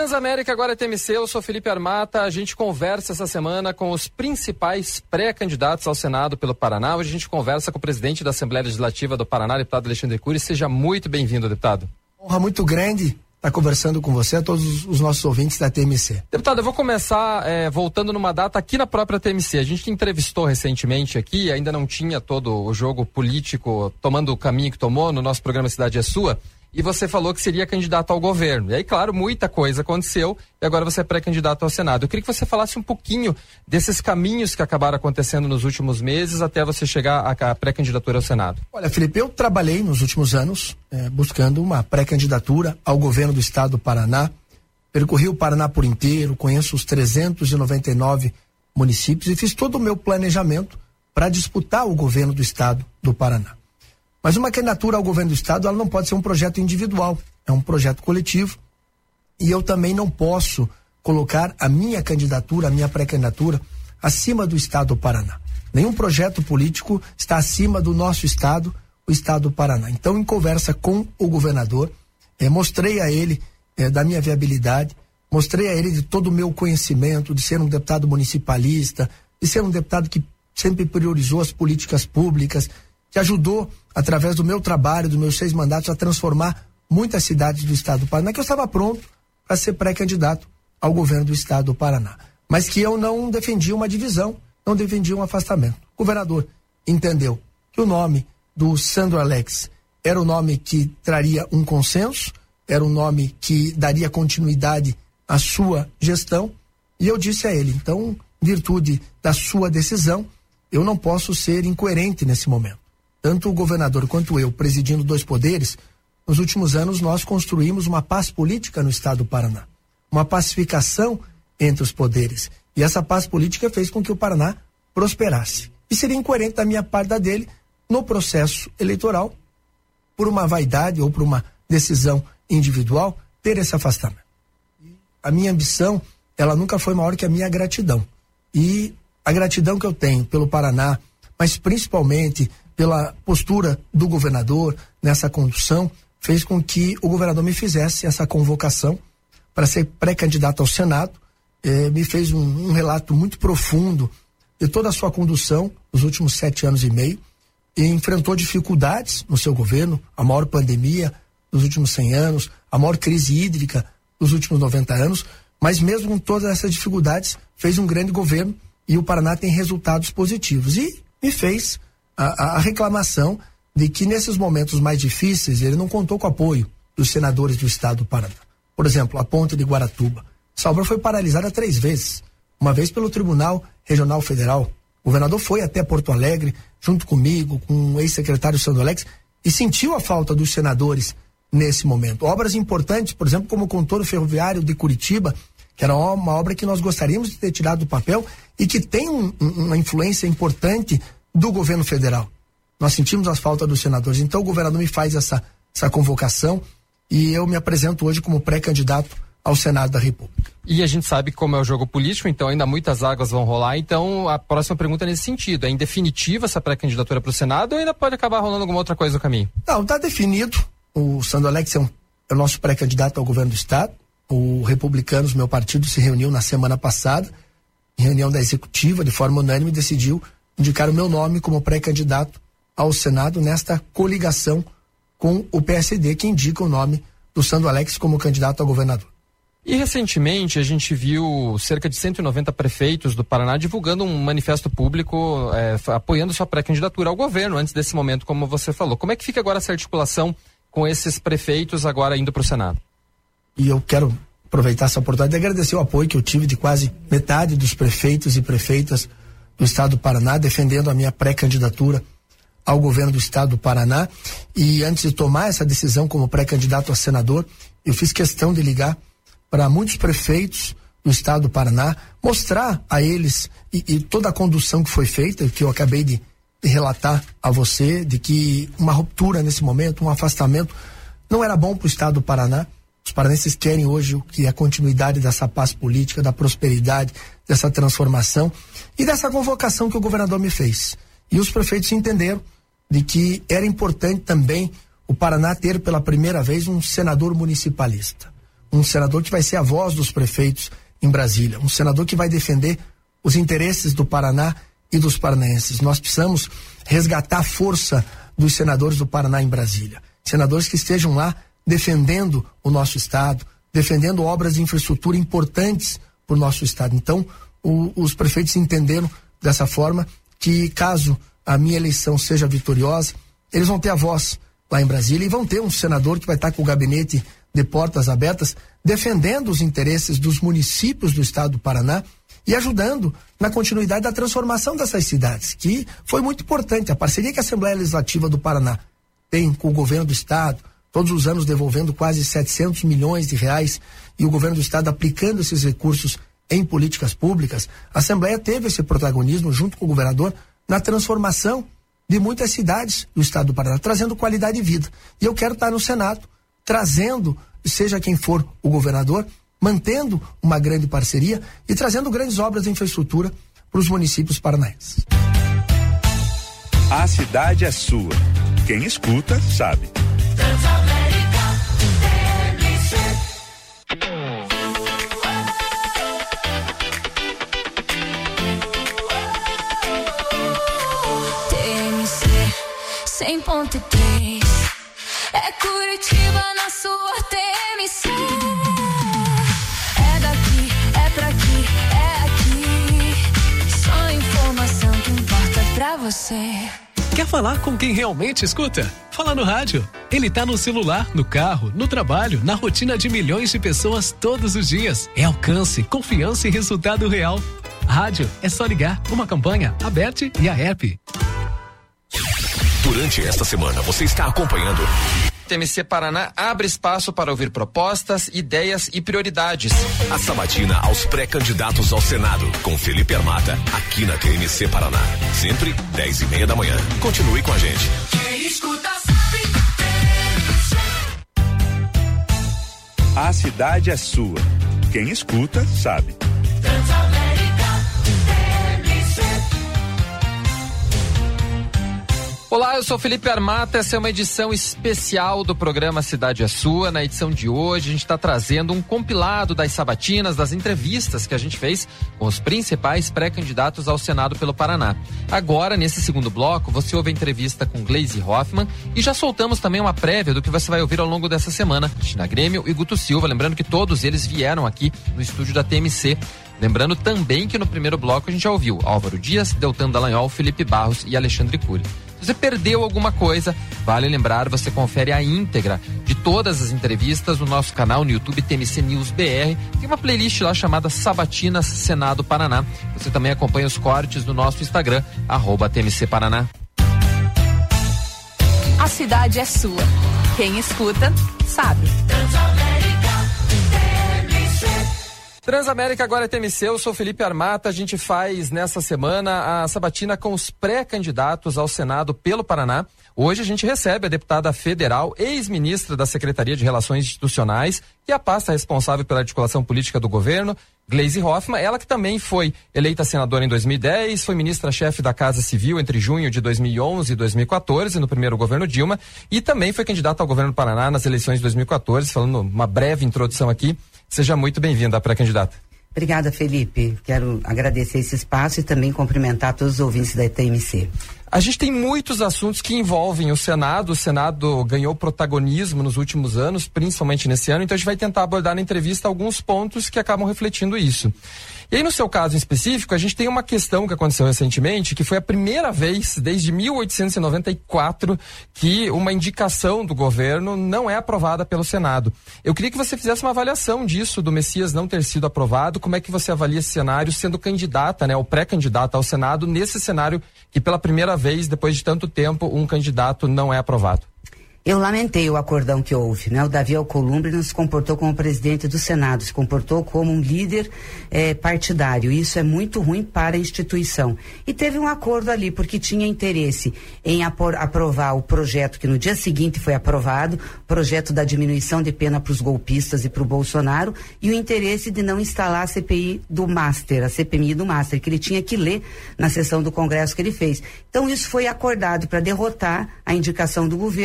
Transamérica, agora é TMC, eu sou Felipe Armata. A gente conversa essa semana com os principais pré-candidatos ao Senado pelo Paraná. Hoje a gente conversa com o presidente da Assembleia Legislativa do Paraná, deputado Alexandre Cury. Seja muito bem-vindo, deputado. Honra muito grande estar conversando com você, a todos os nossos ouvintes da TMC. Deputado, eu vou começar voltando numa data aqui na própria TMC. A gente entrevistou recentemente aqui, ainda não tinha todo o jogo político tomando o caminho que tomou no nosso programa Cidade é Sua. E você falou que seria candidato ao governo. E aí, claro, muita coisa aconteceu e agora você é pré-candidato ao Senado. Eu queria que você falasse um pouquinho desses caminhos que acabaram acontecendo nos últimos meses até você chegar à pré-candidatura ao Senado. Olha, Felipe, eu trabalhei nos últimos anos buscando uma pré-candidatura ao governo do estado do Paraná. Percorri o Paraná por inteiro, conheço os 399 municípios e fiz todo o meu planejamento para disputar o governo do estado do Paraná. Mas uma candidatura ao governo do estado, ela não pode ser um projeto individual, é um projeto coletivo. E eu também não posso colocar a minha candidatura, a minha pré-candidatura, acima do estado do Paraná. Nenhum projeto político está acima do nosso estado, o estado do Paraná. Então, em conversa com o governador, mostrei a ele da minha viabilidade, mostrei a ele de todo o meu conhecimento, de ser um deputado municipalista, de ser um deputado que sempre priorizou as políticas públicas, que ajudou, através do meu trabalho, dos meus 6 mandatos, a transformar muitas cidades do estado do Paraná, que eu estava pronto para ser pré-candidato ao governo do estado do Paraná. Mas que eu não defendia uma divisão, não defendia um afastamento. O governador entendeu que o nome do Sandro Alex era o nome que traria um consenso, era o nome que daria continuidade à sua gestão, e eu disse a ele, então, em virtude da sua decisão, eu não posso ser incoerente nesse momento. Tanto o governador quanto eu, presidindo 2 poderes, nos últimos anos nós construímos uma paz política no estado do Paraná, uma pacificação entre os poderes. E essa paz política fez com que o Paraná prosperasse. E seria incoerente da minha parte da dele, no processo eleitoral, por uma vaidade ou por uma decisão individual, ter esse afastamento. A minha ambição, ela nunca foi maior que a minha gratidão. E a gratidão que eu tenho pelo Paraná, mas principalmente pela postura do governador nessa condução, fez com que o governador me fizesse essa convocação para ser pré-candidato ao Senado. Me fez um relato muito profundo de toda a sua condução nos últimos 7 anos e meio, e enfrentou dificuldades no seu governo, a maior pandemia dos últimos 100 anos, a maior crise hídrica dos últimos 90 anos, mas mesmo com todas essas dificuldades, fez um grande governo e o Paraná tem resultados positivos. E me fez a reclamação de que nesses momentos mais difíceis ele não contou com o apoio dos senadores do estado do Paraná. Por exemplo, a ponte de Guaratuba. Essa obra foi paralisada 3 vezes. Uma vez pelo Tribunal Regional Federal. O governador foi até Porto Alegre, junto comigo, com o ex-secretário Sandro Alex, e sentiu a falta dos senadores nesse momento. Obras importantes, por exemplo, como o contorno ferroviário de Curitiba, que era uma obra que nós gostaríamos de ter tirado do papel e que tem uma influência importante do governo federal. Nós sentimos as faltas dos senadores. Então o governador me faz essa convocação e eu me apresento hoje como pré-candidato ao Senado da República. E a gente sabe como é o jogo político, então ainda muitas águas vão rolar. Então a próxima pergunta é nesse sentido: é em definitiva essa pré-candidatura para o Senado ou ainda pode acabar rolando alguma outra coisa no caminho? Não, está definido. O Sandro Alex é o nosso pré-candidato ao governo do estado. O Republicanos, meu partido, se reuniu na semana passada, em reunião da executiva, de forma unânime, decidiu indicar o meu nome como pré-candidato ao Senado nesta coligação com o PSD, que indica o nome do Sandro Alex como candidato a governador. E recentemente a gente viu cerca de 190 prefeitos do Paraná divulgando um manifesto público apoiando sua pré-candidatura ao governo antes desse momento, como você falou. Como é que fica agora essa articulação com esses prefeitos agora indo para o Senado? E eu quero aproveitar essa oportunidade de agradecer o apoio que eu tive de quase metade dos prefeitos e prefeitas do estado do Paraná, defendendo a minha pré-candidatura ao governo do estado do Paraná. E antes de tomar essa decisão como pré-candidato a senador, eu fiz questão de ligar para muitos prefeitos do estado do Paraná, mostrar a eles e toda a condução que foi feita, que eu acabei de relatar a você, de que uma ruptura nesse momento, um afastamento, não era bom para o estado do Paraná. Os paranenses querem hoje o que é a continuidade dessa paz política, da prosperidade, dessa transformação e dessa convocação que o governador me fez. E os prefeitos entenderam de que era importante também o Paraná ter pela primeira vez um senador municipalista. um senador que vai ser a voz dos prefeitos em Brasília, um senador que vai defender os interesses do Paraná e dos paranaenses. Nós precisamos resgatar a força dos senadores do Paraná em Brasília. Senadores que estejam lá defendendo o nosso estado, defendendo obras de infraestrutura importantes para o nosso estado. Então, os prefeitos entenderam dessa forma que, caso a minha eleição seja vitoriosa, eles vão ter a voz lá em Brasília e vão ter um senador que vai estar com o gabinete de portas abertas, defendendo os interesses dos municípios do estado do Paraná e ajudando na continuidade da transformação dessas cidades, que foi muito importante. A parceria que a Assembleia Legislativa do Paraná tem com o governo do estado, todos os anos devolvendo quase 700 milhões de reais e o governo do estado aplicando esses recursos em políticas públicas, a Assembleia teve esse protagonismo junto com o governador na transformação de muitas cidades do estado do Paraná, trazendo qualidade de vida. E eu quero estar no Senado, trazendo, seja quem for o governador, mantendo uma grande parceria e trazendo grandes obras de infraestrutura para os municípios paranaenses. A cidade é sua. Quem escuta, sabe. TMC 100.3 é Curitiba na sua TMC. É daqui, é pra aqui, é aqui. Só informação que importa pra você. Quer falar com quem realmente escuta? Fala no rádio. Ele tá no celular, no carro, no trabalho, na rotina de milhões de pessoas todos os dias. É alcance, confiança e resultado real. Rádio é só ligar. Uma campanha, Aberte e a app. Durante esta semana, você está acompanhando. TMC Paraná abre espaço para ouvir propostas, ideias e prioridades. A sabatina aos pré-candidatos ao Senado, com Felipe Armata, aqui na TMC Paraná. Sempre 10:30 da manhã. Continue com a gente. Quem escuta sabe. A cidade é sua. Quem escuta, sabe. Olá, eu sou Felipe Armata, essa é uma edição especial do programa Cidade é Sua. Na edição de hoje a gente está trazendo um compilado das sabatinas, das entrevistas que a gente fez com os principais pré-candidatos ao Senado pelo Paraná. Agora, nesse segundo bloco, você ouve a entrevista com Gleisi Hoffmann e já soltamos também uma prévia do que você vai ouvir ao longo dessa semana. Cristina Grêmio e Guto Silva, lembrando que todos eles vieram aqui no estúdio da TMC. Lembrando também que no primeiro bloco a gente já ouviu Álvaro Dias, Deltan Dallagnol, Felipe Barros e Alexandre Cury. Se você perdeu alguma coisa, vale lembrar, você confere a íntegra de todas as entrevistas no nosso canal no YouTube TMC News BR. Tem uma playlist lá chamada Sabatinas Senado Paraná. Você também acompanha os cortes no nosso Instagram, @TMC Paraná. A cidade é sua. Quem escuta, sabe. Transamérica agora é TMC, eu sou Felipe Armata. A gente faz nessa semana a sabatina com os pré-candidatos ao Senado pelo Paraná. Hoje a gente recebe a deputada federal, ex-ministra da Secretaria de Relações Institucionais, que é a pasta responsável pela articulação política do governo, Gleisi Hoffmann, ela que também foi eleita senadora em 2010, foi ministra-chefe da Casa Civil entre junho de 2011 e 2014, no primeiro governo Dilma, e também foi candidata ao governo do Paraná nas eleições de 2014, falando uma breve introdução aqui. Seja muito bem-vinda, pré-candidata. Obrigada, Felipe. Quero agradecer esse espaço e também cumprimentar todos os ouvintes da TMC. A gente tem muitos assuntos que envolvem o Senado. O Senado ganhou protagonismo nos últimos anos, principalmente nesse ano, então a gente vai tentar abordar na entrevista alguns pontos que acabam refletindo isso. E aí, no seu caso em específico, a gente tem uma questão que aconteceu recentemente, que foi a primeira vez desde 1894 que uma indicação do governo não é aprovada pelo Senado. Eu queria que você fizesse uma avaliação disso, do Messias não ter sido aprovado. Como é que você avalia esse cenário sendo candidata, né, ou pré-candidata ao Senado, nesse cenário que pela primeira vez, depois de tanto tempo, um candidato não é aprovado? Eu lamentei o acordão que houve, né? O Davi Alcolumbre não se comportou como presidente do Senado, se comportou como um líder partidário. Isso é muito ruim para a instituição. E teve um acordo ali, porque tinha interesse em aprovar o projeto que no dia seguinte foi aprovado, projeto da diminuição de pena para os golpistas e para o Bolsonaro, e o interesse de não instalar a CPI do Master, a CPMI do Master, que ele tinha que ler na sessão do Congresso que ele fez. Então isso foi acordado para derrotar a indicação do governo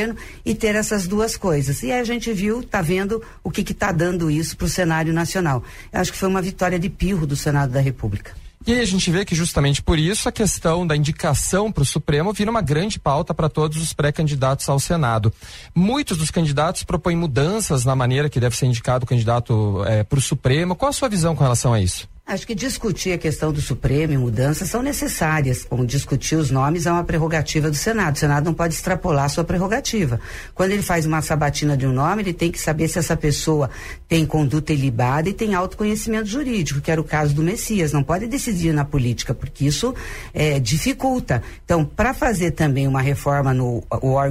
e ter essas duas coisas. E aí a gente tá vendo o que está dando isso para o cenário nacional. Eu acho que foi uma vitória de pirro do Senado da República. E aí a gente vê que justamente por isso a questão da indicação para o Supremo vira uma grande pauta para todos os pré-candidatos ao Senado. Muitos dos candidatos propõem mudanças na maneira que deve ser indicado o candidato para o Supremo. Qual a sua visão com relação a isso? Acho que discutir a questão do Supremo e mudanças são necessárias, como discutir os nomes é uma prerrogativa do Senado. O Senado não pode extrapolar a sua prerrogativa. Quando ele faz uma sabatina de um nome, ele tem que saber se essa pessoa tem conduta ilibada e tem autoconhecimento jurídico, que era o caso do Messias. Não pode decidir na política, porque isso dificulta. Então, para fazer também uma reforma no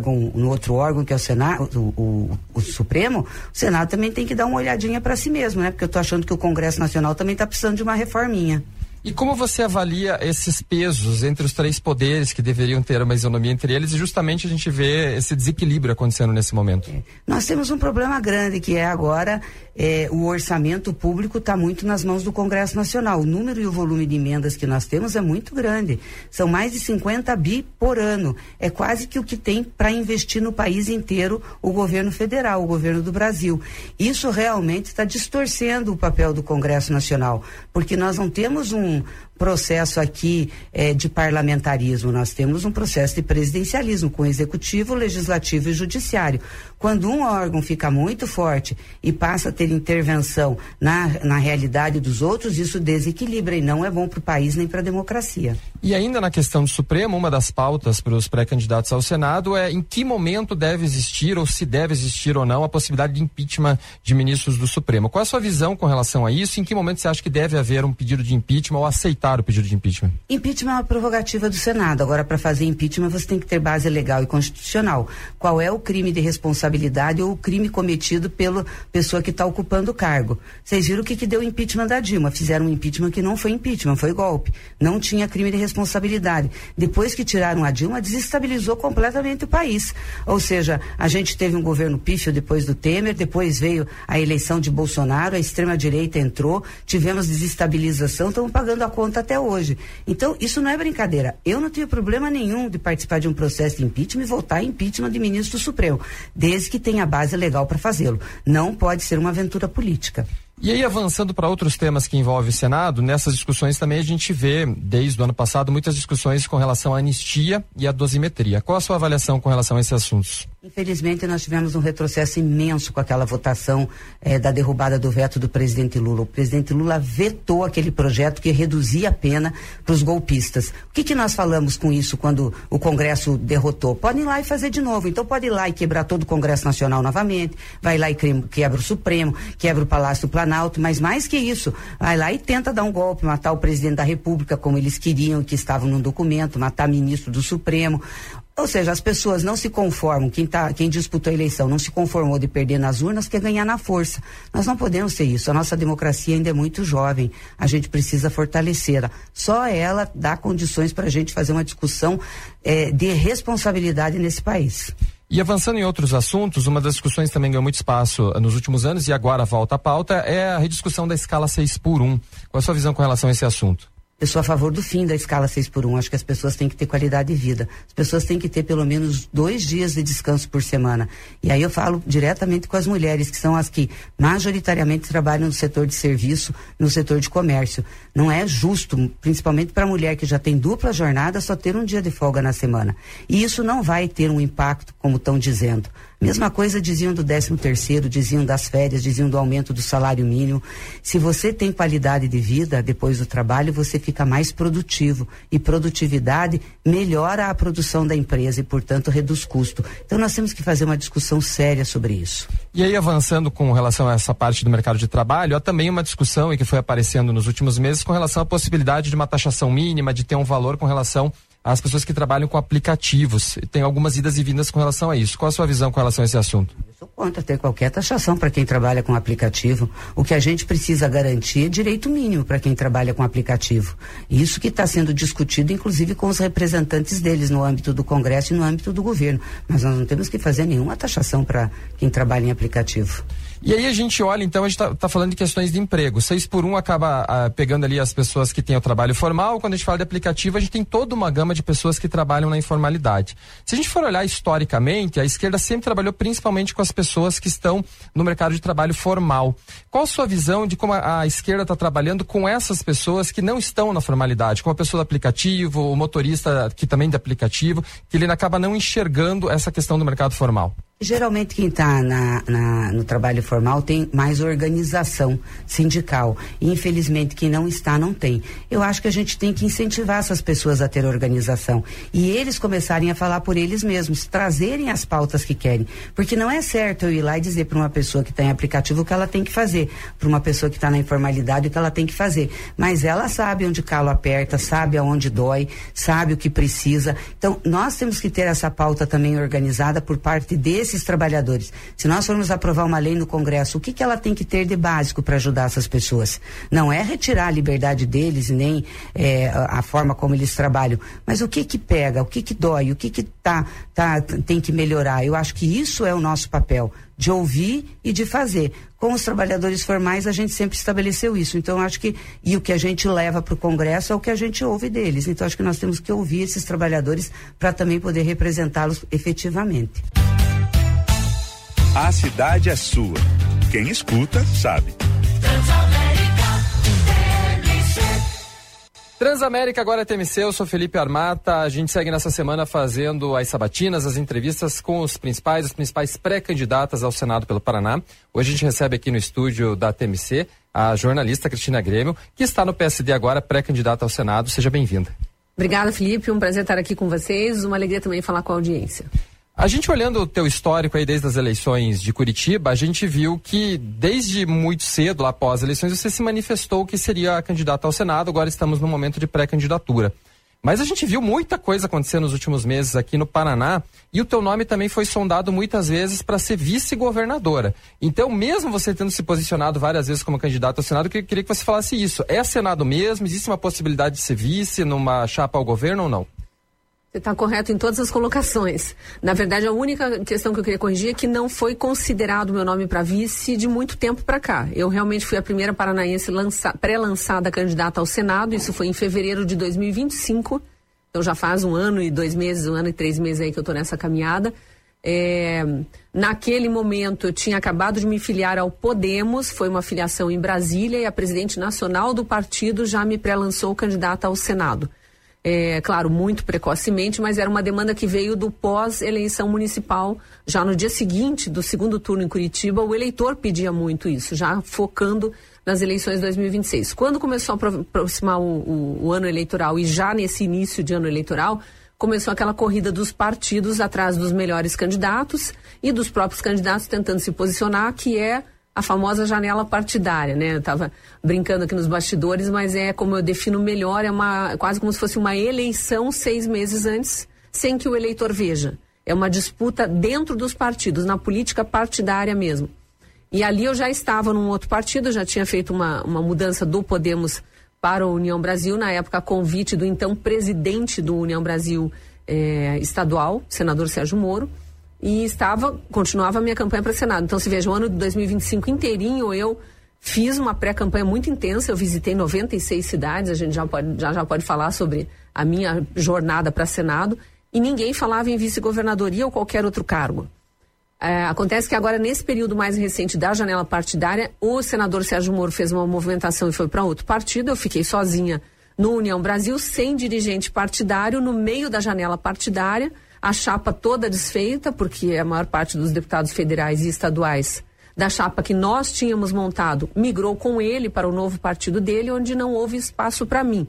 outro órgão, que é o Senado, o Supremo, o Senado também tem que dar uma olhadinha para si mesmo, né? Porque eu estou achando que o Congresso Nacional também está precisando de uma reforminha. E como você avalia esses pesos entre os três poderes que deveriam ter uma isonomia entre eles, e justamente a gente vê esse desequilíbrio acontecendo nesse momento? Nós temos um problema grande, que é agora o orçamento público está muito nas mãos do Congresso Nacional. O número e o volume de emendas que nós temos é muito grande. São mais de 50 bi por ano. É quase que o que tem para investir no país inteiro o governo federal, o governo do Brasil. Isso realmente está distorcendo o papel do Congresso Nacional, porque nós não temos um processo aqui de parlamentarismo, nós temos um processo de presidencialismo com executivo, legislativo e judiciário. Quando um órgão fica muito forte e passa a ter intervenção na realidade dos outros, isso desequilibra e não é bom para o país nem para a democracia. E ainda na questão do Supremo, uma das pautas para os pré-candidatos ao Senado é em que momento deve existir, ou se deve existir ou não, a possibilidade de impeachment de ministros do Supremo. Qual é a sua visão com relação a isso? Em que momento você acha que deve haver um pedido de impeachment ou aceitar o pedido de impeachment? Impeachment é uma prerrogativa do Senado. Agora, para fazer impeachment, você tem que ter base legal e constitucional. Qual é o crime de responsabilidade ou o crime cometido pela pessoa que está ocupando o cargo? Vocês viram o que deu o impeachment da Dilma? Fizeram um impeachment que não foi impeachment, foi golpe. Não tinha crime de responsabilidade. Depois que tiraram a Dilma, desestabilizou completamente o país. Ou seja, a gente teve um governo pífio depois do Temer, depois veio a eleição de Bolsonaro, a extrema-direita entrou, tivemos desestabilização, estamos pagando a conta até hoje. Então, isso não é brincadeira. Eu não tenho problema nenhum de participar de um processo de impeachment e votar em impeachment de ministro do Supremo, desde que tenha base legal para fazê-lo. Não pode ser uma aventura política. E aí, avançando para outros temas que envolvem o Senado, nessas discussões também a gente vê, desde o ano passado, muitas discussões com relação à anistia e à dosimetria. Qual a sua avaliação com relação a esses assuntos? Infelizmente, nós tivemos um retrocesso imenso com aquela votação da derrubada do veto do presidente Lula. O presidente Lula vetou aquele projeto que reduzia a pena para os golpistas. O que nós falamos com isso quando o Congresso derrotou? Podem ir lá e fazer de novo. Então pode ir lá e quebrar todo o Congresso Nacional novamente, vai lá e quebra o Supremo, quebra o Palácio do Planalto, mas mais que isso, vai lá e tenta dar um golpe, matar o presidente da República como eles queriam, que estavam no documento, matar ministro do Supremo. Ou seja, as pessoas não se conformam, quem disputou a eleição não se conformou de perder nas urnas, quer ganhar na força. Nós não podemos ser isso, a nossa democracia ainda é muito jovem, a gente precisa fortalecê-la. Só ela dá condições para a gente fazer uma discussão de responsabilidade nesse país. E avançando em outros assuntos, uma das discussões também ganhou muito espaço nos últimos anos e agora volta à pauta, é a rediscussão da escala 6x1. Qual a sua visão com relação a esse assunto? Eu sou a favor do fim da escala 6x1. Acho que as pessoas têm que ter qualidade de vida. As pessoas têm que ter pelo menos 2 dias de descanso por semana. E aí eu falo diretamente com as mulheres, que são as que majoritariamente trabalham no setor de serviço, no setor de comércio. Não é justo, principalmente para a mulher que já tem dupla jornada, só ter um dia de folga na semana. E isso não vai ter um impacto, como estão dizendo. Mesma coisa diziam do 13º, diziam das férias, diziam do aumento do salário mínimo. Se você tem qualidade de vida depois do trabalho, você fica mais produtivo. E produtividade melhora a produção da empresa e, portanto, reduz custo. Então, nós temos que fazer uma discussão séria sobre isso. E aí, avançando com relação a essa parte do mercado de trabalho, há também uma discussão e que foi aparecendo nos últimos meses com relação à possibilidade de uma taxação mínima, de ter um valor com relação às pessoas que trabalham com aplicativos. Tem algumas idas e vindas com relação a isso. Qual a sua visão com relação a esse assunto? Eu sou contra ter qualquer taxação para quem trabalha com aplicativo. O que a gente precisa garantir é direito mínimo para quem trabalha com aplicativo. Isso que está sendo discutido, inclusive com os representantes deles no âmbito do Congresso e no âmbito do governo. Mas nós não temos que fazer nenhuma taxação para quem trabalha em aplicativo. E aí a gente olha, então, a gente tá falando de questões de emprego. 6x1 acaba pegando ali as pessoas que têm o trabalho formal. Quando a gente fala de aplicativo, a gente tem toda uma gama de pessoas que trabalham na informalidade. Se a gente for olhar historicamente, a esquerda sempre trabalhou principalmente com as pessoas que estão no mercado de trabalho formal. Qual a sua visão de como a esquerda está trabalhando com essas pessoas que não estão na formalidade, como a pessoa do aplicativo, o motorista que também é de aplicativo, que ele acaba não enxergando essa questão do mercado formal? Geralmente quem está no trabalho formal tem mais organização sindical. E infelizmente quem não está, não tem. Eu acho que a gente tem que incentivar essas pessoas a ter organização. E eles começarem a falar por eles mesmos, trazerem as pautas que querem. Porque não é certo eu ir lá e dizer para uma pessoa que está em aplicativo o que ela tem que fazer. Para uma pessoa que está na informalidade o que ela tem que fazer. Mas ela sabe onde o calo aperta, sabe aonde dói, sabe o que precisa. Então nós temos que ter essa pauta também organizada por parte desses trabalhadores. Se nós formos aprovar uma lei no Congresso, o que ela tem que ter de básico para ajudar essas pessoas? Não é retirar a liberdade deles, nem a forma como eles trabalham, mas o que pega, o que dói, o que tem que melhorar. Eu acho que isso é o nosso papel, de ouvir e de fazer. Com os trabalhadores formais a gente sempre estabeleceu isso, então eu acho que, e o que a gente leva para o Congresso é o que a gente ouve deles, então acho que nós temos que ouvir esses trabalhadores para também poder representá-los efetivamente. A cidade é sua. Quem escuta, sabe. Transamérica, agora é TMC, eu sou Felipe Armata. A gente segue nessa semana fazendo as sabatinas, as entrevistas com as principais pré-candidatas ao Senado pelo Paraná. Hoje a gente recebe aqui no estúdio da TMC a jornalista Cristina Grêmio, que está no PSD agora, pré-candidata ao Senado. Seja bem-vinda. Obrigada, Felipe. Um prazer estar aqui com vocês. Uma alegria também falar com a audiência. A gente olhando o teu histórico aí desde as eleições de Curitiba, a gente viu que desde muito cedo, lá após as eleições, você se manifestou que seria candidata ao Senado, agora estamos no momento de pré-candidatura. Mas a gente viu muita coisa acontecer nos últimos meses aqui no Paraná e o teu nome também foi sondado muitas vezes para ser vice-governadora. Então, mesmo você tendo se posicionado várias vezes como candidata ao Senado, eu queria que você falasse isso. É Senado mesmo? Existe uma possibilidade de ser vice numa chapa ao governo ou não? Você está correto em todas as colocações. Na verdade, a única questão que eu queria corrigir é que não foi considerado meu nome para vice de muito tempo para cá. Eu realmente fui a primeira paranaense pré-lançada candidata ao Senado, isso foi em fevereiro de 2025, então já faz 1 ano e 2 meses, 1 ano e 3 meses aí que eu estou nessa caminhada. Naquele momento eu tinha acabado de me filiar ao Podemos, foi uma filiação em Brasília e a presidente nacional do partido já me pré-lançou candidata ao Senado. Claro, muito precocemente, mas era uma demanda que veio do pós-eleição municipal. Já no dia seguinte do segundo turno em Curitiba, o eleitor pedia muito isso, já focando nas eleições de 2026. Quando começou a aproximar o ano eleitoral e já nesse início de ano eleitoral, começou aquela corrida dos partidos atrás dos melhores candidatos e dos próprios candidatos tentando se posicionar, que é a famosa janela partidária, né? Eu estava brincando aqui nos bastidores, mas como eu defino melhor, quase como se fosse uma eleição 6 meses antes, sem que o eleitor veja. É uma disputa dentro dos partidos, na política partidária mesmo. E ali eu já estava num outro partido, já tinha feito uma mudança do Podemos para o União Brasil, na época a convite do então presidente do União Brasil estadual, senador Sérgio Moro, e continuava a minha campanha para Senado. Então, se veja, o ano de 2025 inteirinho eu fiz uma pré-campanha muito intensa, eu visitei 96 cidades, a gente já pode falar sobre a minha jornada para Senado, e ninguém falava em vice-governadoria ou qualquer outro cargo. Acontece que agora, nesse período mais recente da janela partidária, o senador Sérgio Moro fez uma movimentação e foi para outro partido, eu fiquei sozinha no União Brasil, sem dirigente partidário, no meio da janela partidária, a chapa toda desfeita, porque a maior parte dos deputados federais e estaduais da chapa que nós tínhamos montado migrou com ele para o novo partido dele, onde não houve espaço para mim.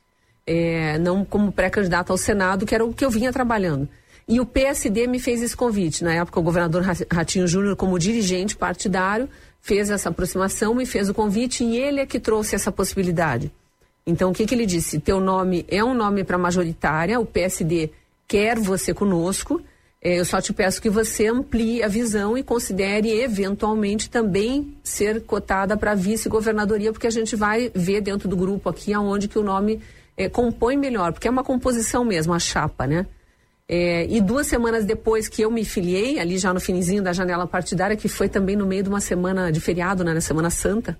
Não como pré-candidato ao Senado, que era o que eu vinha trabalhando. E o PSD me fez esse convite. Na época, o governador Ratinho Júnior, como dirigente partidário, fez essa aproximação, me fez o convite e ele é que trouxe essa possibilidade. Então, o que ele disse? Teu nome é um nome para majoritária, o PSD quer você conosco, eu só te peço que você amplie a visão e considere eventualmente também ser cotada para vice-governadoria, porque a gente vai ver dentro do grupo aqui aonde que o nome compõe melhor, porque é uma composição mesmo, a chapa, né? E 2 semanas depois que eu me filiei, ali já no finizinho da janela partidária, que foi também no meio de uma semana de feriado, né, na Semana Santa,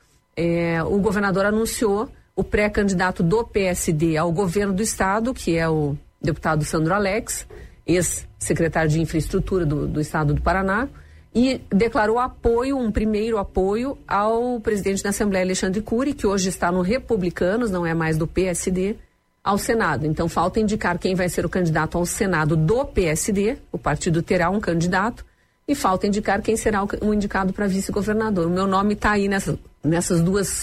o governador anunciou o pré-candidato do PSD ao governo do estado, que é o deputado Sandro Alex, ex-secretário de Infraestrutura do estado do Paraná, e declarou um primeiro apoio ao presidente da Assembleia, Alexandre Cury, que hoje está no Republicanos, não é mais do PSD, ao Senado. Então falta indicar quem vai ser o candidato ao Senado do PSD, o partido terá um candidato, e falta indicar quem será o indicado para vice-governador. O meu nome está aí nessas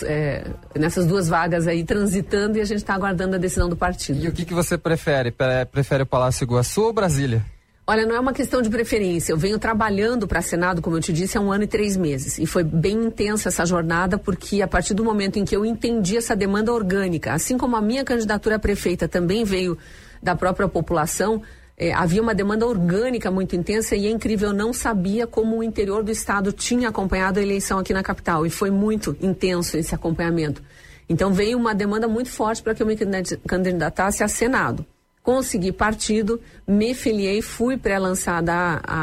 duas vagas aí transitando, e a gente está aguardando a decisão do partido. E o que você prefere? Prefere o Palácio Iguaçu ou Brasília? Olha, não é uma questão de preferência. Eu venho trabalhando para Senado, como eu te disse, há 1 ano e 3 meses. E foi bem intensa essa jornada, porque a partir do momento em que eu entendi essa demanda orgânica, assim como a minha candidatura a prefeita também veio da própria população, havia uma demanda orgânica muito intensa, e é incrível, eu não sabia como o interior do estado tinha acompanhado a eleição aqui na capital, e foi muito intenso esse acompanhamento. Então veio uma demanda muito forte para que eu me candidatasse a Senado. Consegui partido, me filiei, fui pré-lançada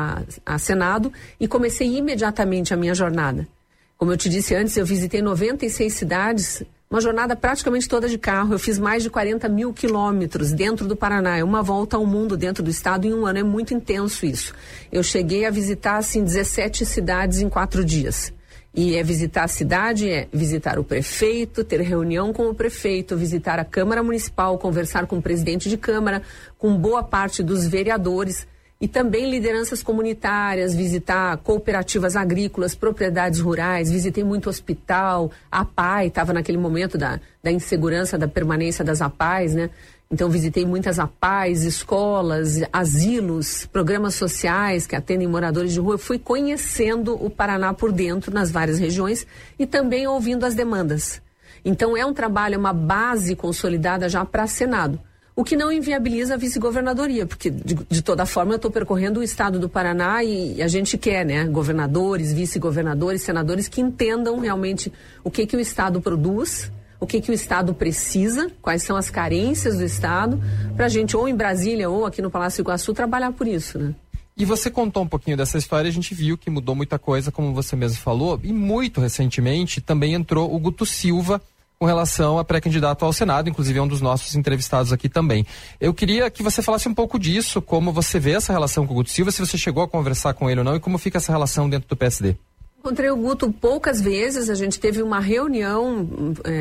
a Senado e comecei imediatamente a minha jornada. Como eu te disse antes, eu visitei 96 cidades, uma jornada praticamente toda de carro. Eu fiz mais de 40 mil quilômetros dentro do Paraná. É uma volta ao mundo dentro do estado em 1 ano. É muito intenso isso. Eu cheguei a visitar, 17 cidades em 4 dias. E visitar a cidade, visitar o prefeito, ter reunião com o prefeito, visitar a Câmara Municipal, conversar com o presidente de Câmara, com boa parte dos vereadores, e também lideranças comunitárias, visitar cooperativas agrícolas, propriedades rurais, visitei muito hospital, a APAI, estava naquele momento da insegurança da permanência das APAIs, né? Então visitei muitas APAIs, escolas, asilos, programas sociais que atendem moradores de rua. Eu fui conhecendo o Paraná por dentro, nas várias regiões, e também ouvindo as demandas. Então é um trabalho, é uma base consolidada já para Senado. O que não inviabiliza a vice-governadoria, porque de toda forma eu estou percorrendo o estado do Paraná e a gente quer, né, governadores, vice-governadores, senadores que entendam realmente o que o estado produz, o que o estado precisa, quais são as carências do estado, para a gente, ou em Brasília ou aqui no Palácio Iguaçu, trabalhar por isso, né? E você contou um pouquinho dessa história, a gente viu que mudou muita coisa, como você mesmo falou, e muito recentemente também entrou o Guto Silva com relação a pré-candidato ao Senado, inclusive é um dos nossos entrevistados aqui também. Eu queria que você falasse um pouco disso, como você vê essa relação com o Guto Silva, se você chegou a conversar com ele ou não, e como fica essa relação dentro do PSD. Encontrei o Guto poucas vezes, a gente teve uma reunião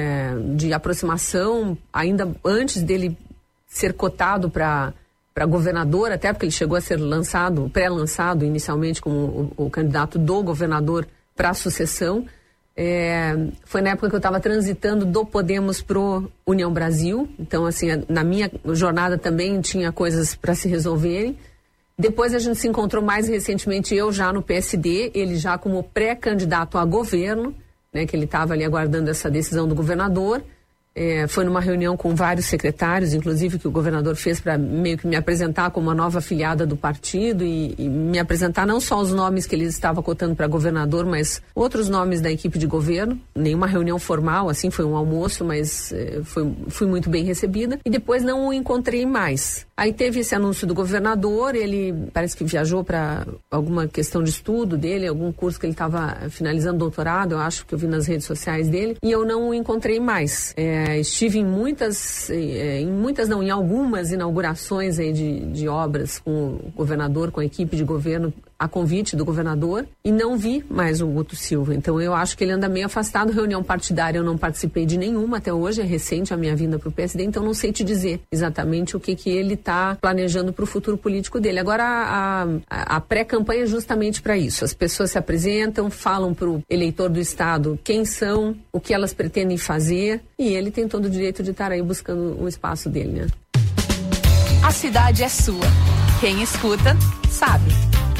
de aproximação ainda antes dele ser cotado para governador, até porque ele chegou a ser pré-lançado inicialmente como o candidato do governador para a sucessão. Foi na época que eu estava transitando do Podemos pro União Brasil, então assim, na minha jornada também tinha coisas para se resolverem. Depois a gente se encontrou mais recentemente, eu já no PSD, ele já como pré-candidato a governo, né, que ele estava ali aguardando essa decisão do governador. Foi numa reunião com vários secretários, inclusive que o governador fez para meio que me apresentar como uma nova afiliada do partido e me apresentar não só os nomes que ele estava cotando para governador, mas outros nomes da equipe de governo. Nenhuma reunião formal, assim, foi um almoço, mas fui muito bem recebida. E depois não o encontrei mais. Aí teve esse anúncio do governador, ele parece que viajou para alguma questão de estudo dele, algum curso que ele estava finalizando doutorado, eu acho que eu vi nas redes sociais dele, e eu não o encontrei mais. Estive em algumas inaugurações aí de obras com o governador, com a equipe de governo, a convite do governador, e não vi mais o Guto Silva. Então eu acho que ele anda meio afastado. Reunião partidária eu não participei de nenhuma até hoje, é recente a minha vinda para o PSD, então não sei te dizer exatamente o que ele está planejando para o futuro político dele. Agora a pré-campanha é justamente para isso. As pessoas se apresentam, falam para o eleitor do estado quem são, o que elas pretendem fazer, e ele tem todo o direito de estar aí buscando um espaço dele, né? A cidade é sua. Quem escuta, sabe.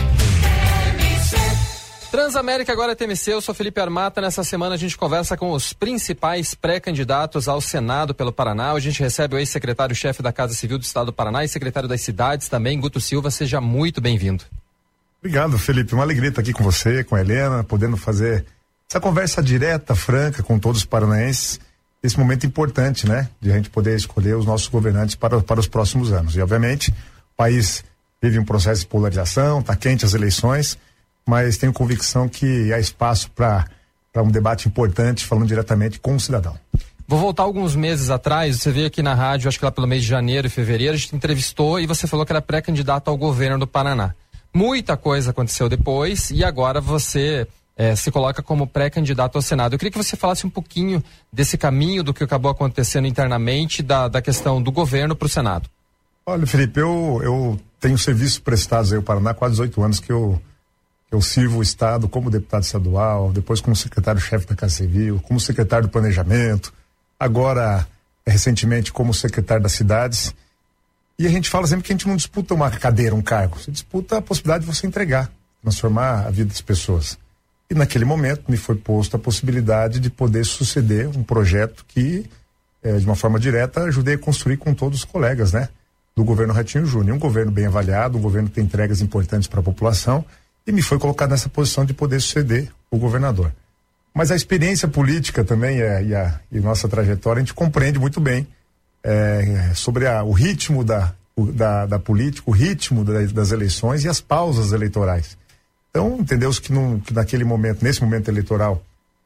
Transamérica agora é TMC, eu sou Felipe Armata. Nessa semana a gente conversa com os principais pré-candidatos ao Senado pelo Paraná. A gente recebe o ex-secretário-chefe da Casa Civil do Estado do Paraná e secretário das Cidades também, Guto Silva. Seja muito bem-vindo. Obrigado, Felipe. Uma alegria estar aqui com você, com a Helena, podendo fazer essa conversa direta, franca com todos os paranaenses. Esse momento importante, né? De a gente poder escolher os nossos governantes para os próximos anos. E, obviamente, país vive um processo de polarização, está quente as eleições, mas tenho convicção que há espaço para um debate importante, falando diretamente com o cidadão. Vou voltar alguns meses atrás, você veio aqui na rádio, acho que lá pelo mês de janeiro e fevereiro, a gente entrevistou e você falou que era pré-candidato ao governo do Paraná. Muita coisa aconteceu depois e agora você se coloca como pré-candidato ao Senado. Eu queria que você falasse um pouquinho desse caminho, do que acabou acontecendo internamente, da questão do governo para o Senado. Olha, Felipe, eu tenho serviços prestados aí ao Paraná, quase 18 anos que eu sirvo o Estado como deputado estadual, depois como secretário-chefe da Casa Civil, como secretário do Planejamento, agora, recentemente, como secretário das Cidades. E a gente fala sempre que a gente não disputa uma cadeira, um cargo, você disputa a possibilidade de você entregar, transformar a vida das pessoas. E naquele momento me foi posta a possibilidade de poder suceder um projeto que, de uma forma direta, ajudei a construir com todos os colegas, né? Do governo Ratinho Júnior. Um governo bem avaliado, um governo que tem entregas importantes para a população, e me foi colocado nessa posição de poder suceder o governador. Mas a experiência política também e nossa trajetória, a gente compreende muito bem sobre o ritmo da política, o ritmo das eleições e as pausas eleitorais. Então, entendeu-se que naquele momento, nesse momento eleitoral,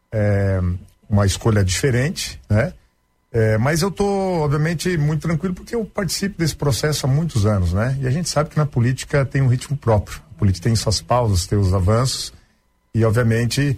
uma escolha diferente, né? Mas eu estou, obviamente, muito tranquilo porque eu participo desse processo há muitos anos, né? E a gente sabe que na política tem um ritmo próprio. A política tem suas pausas, tem os avanços e, obviamente,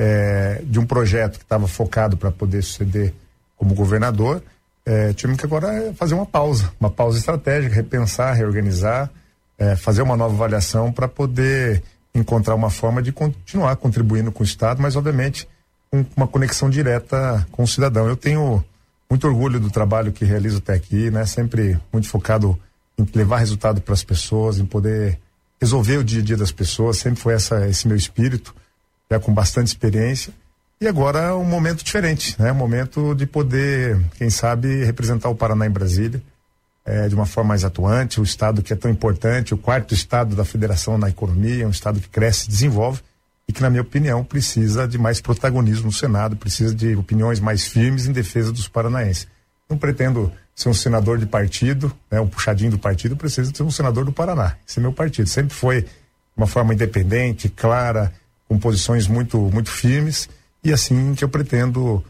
de um projeto que estava focado para poder suceder como governador, tivemos que agora fazer uma pausa estratégica, repensar, reorganizar, fazer uma nova avaliação para poder encontrar uma forma de continuar contribuindo com o Estado, mas obviamente com uma conexão direta com o cidadão. Eu tenho muito orgulho do trabalho que realizo até aqui, né? Sempre muito focado em levar resultado para as pessoas, em poder resolver o dia a dia das pessoas, sempre foi esse meu espírito, já com bastante experiência. E agora é um momento diferente, né? Um momento de poder, quem sabe, representar o Paraná em Brasília, de uma forma mais atuante, o estado que é tão importante, o 4º estado da federação na economia, um estado que cresce e desenvolve e que, na minha opinião, precisa de mais protagonismo no Senado, precisa de opiniões mais firmes em defesa dos paranaenses. Não pretendo ser um senador de partido, né, um puxadinho do partido, preciso ser um senador do Paraná. Esse é meu partido. Sempre foi de uma forma independente, clara, com posições muito, muito firmes, e assim que eu pretendo,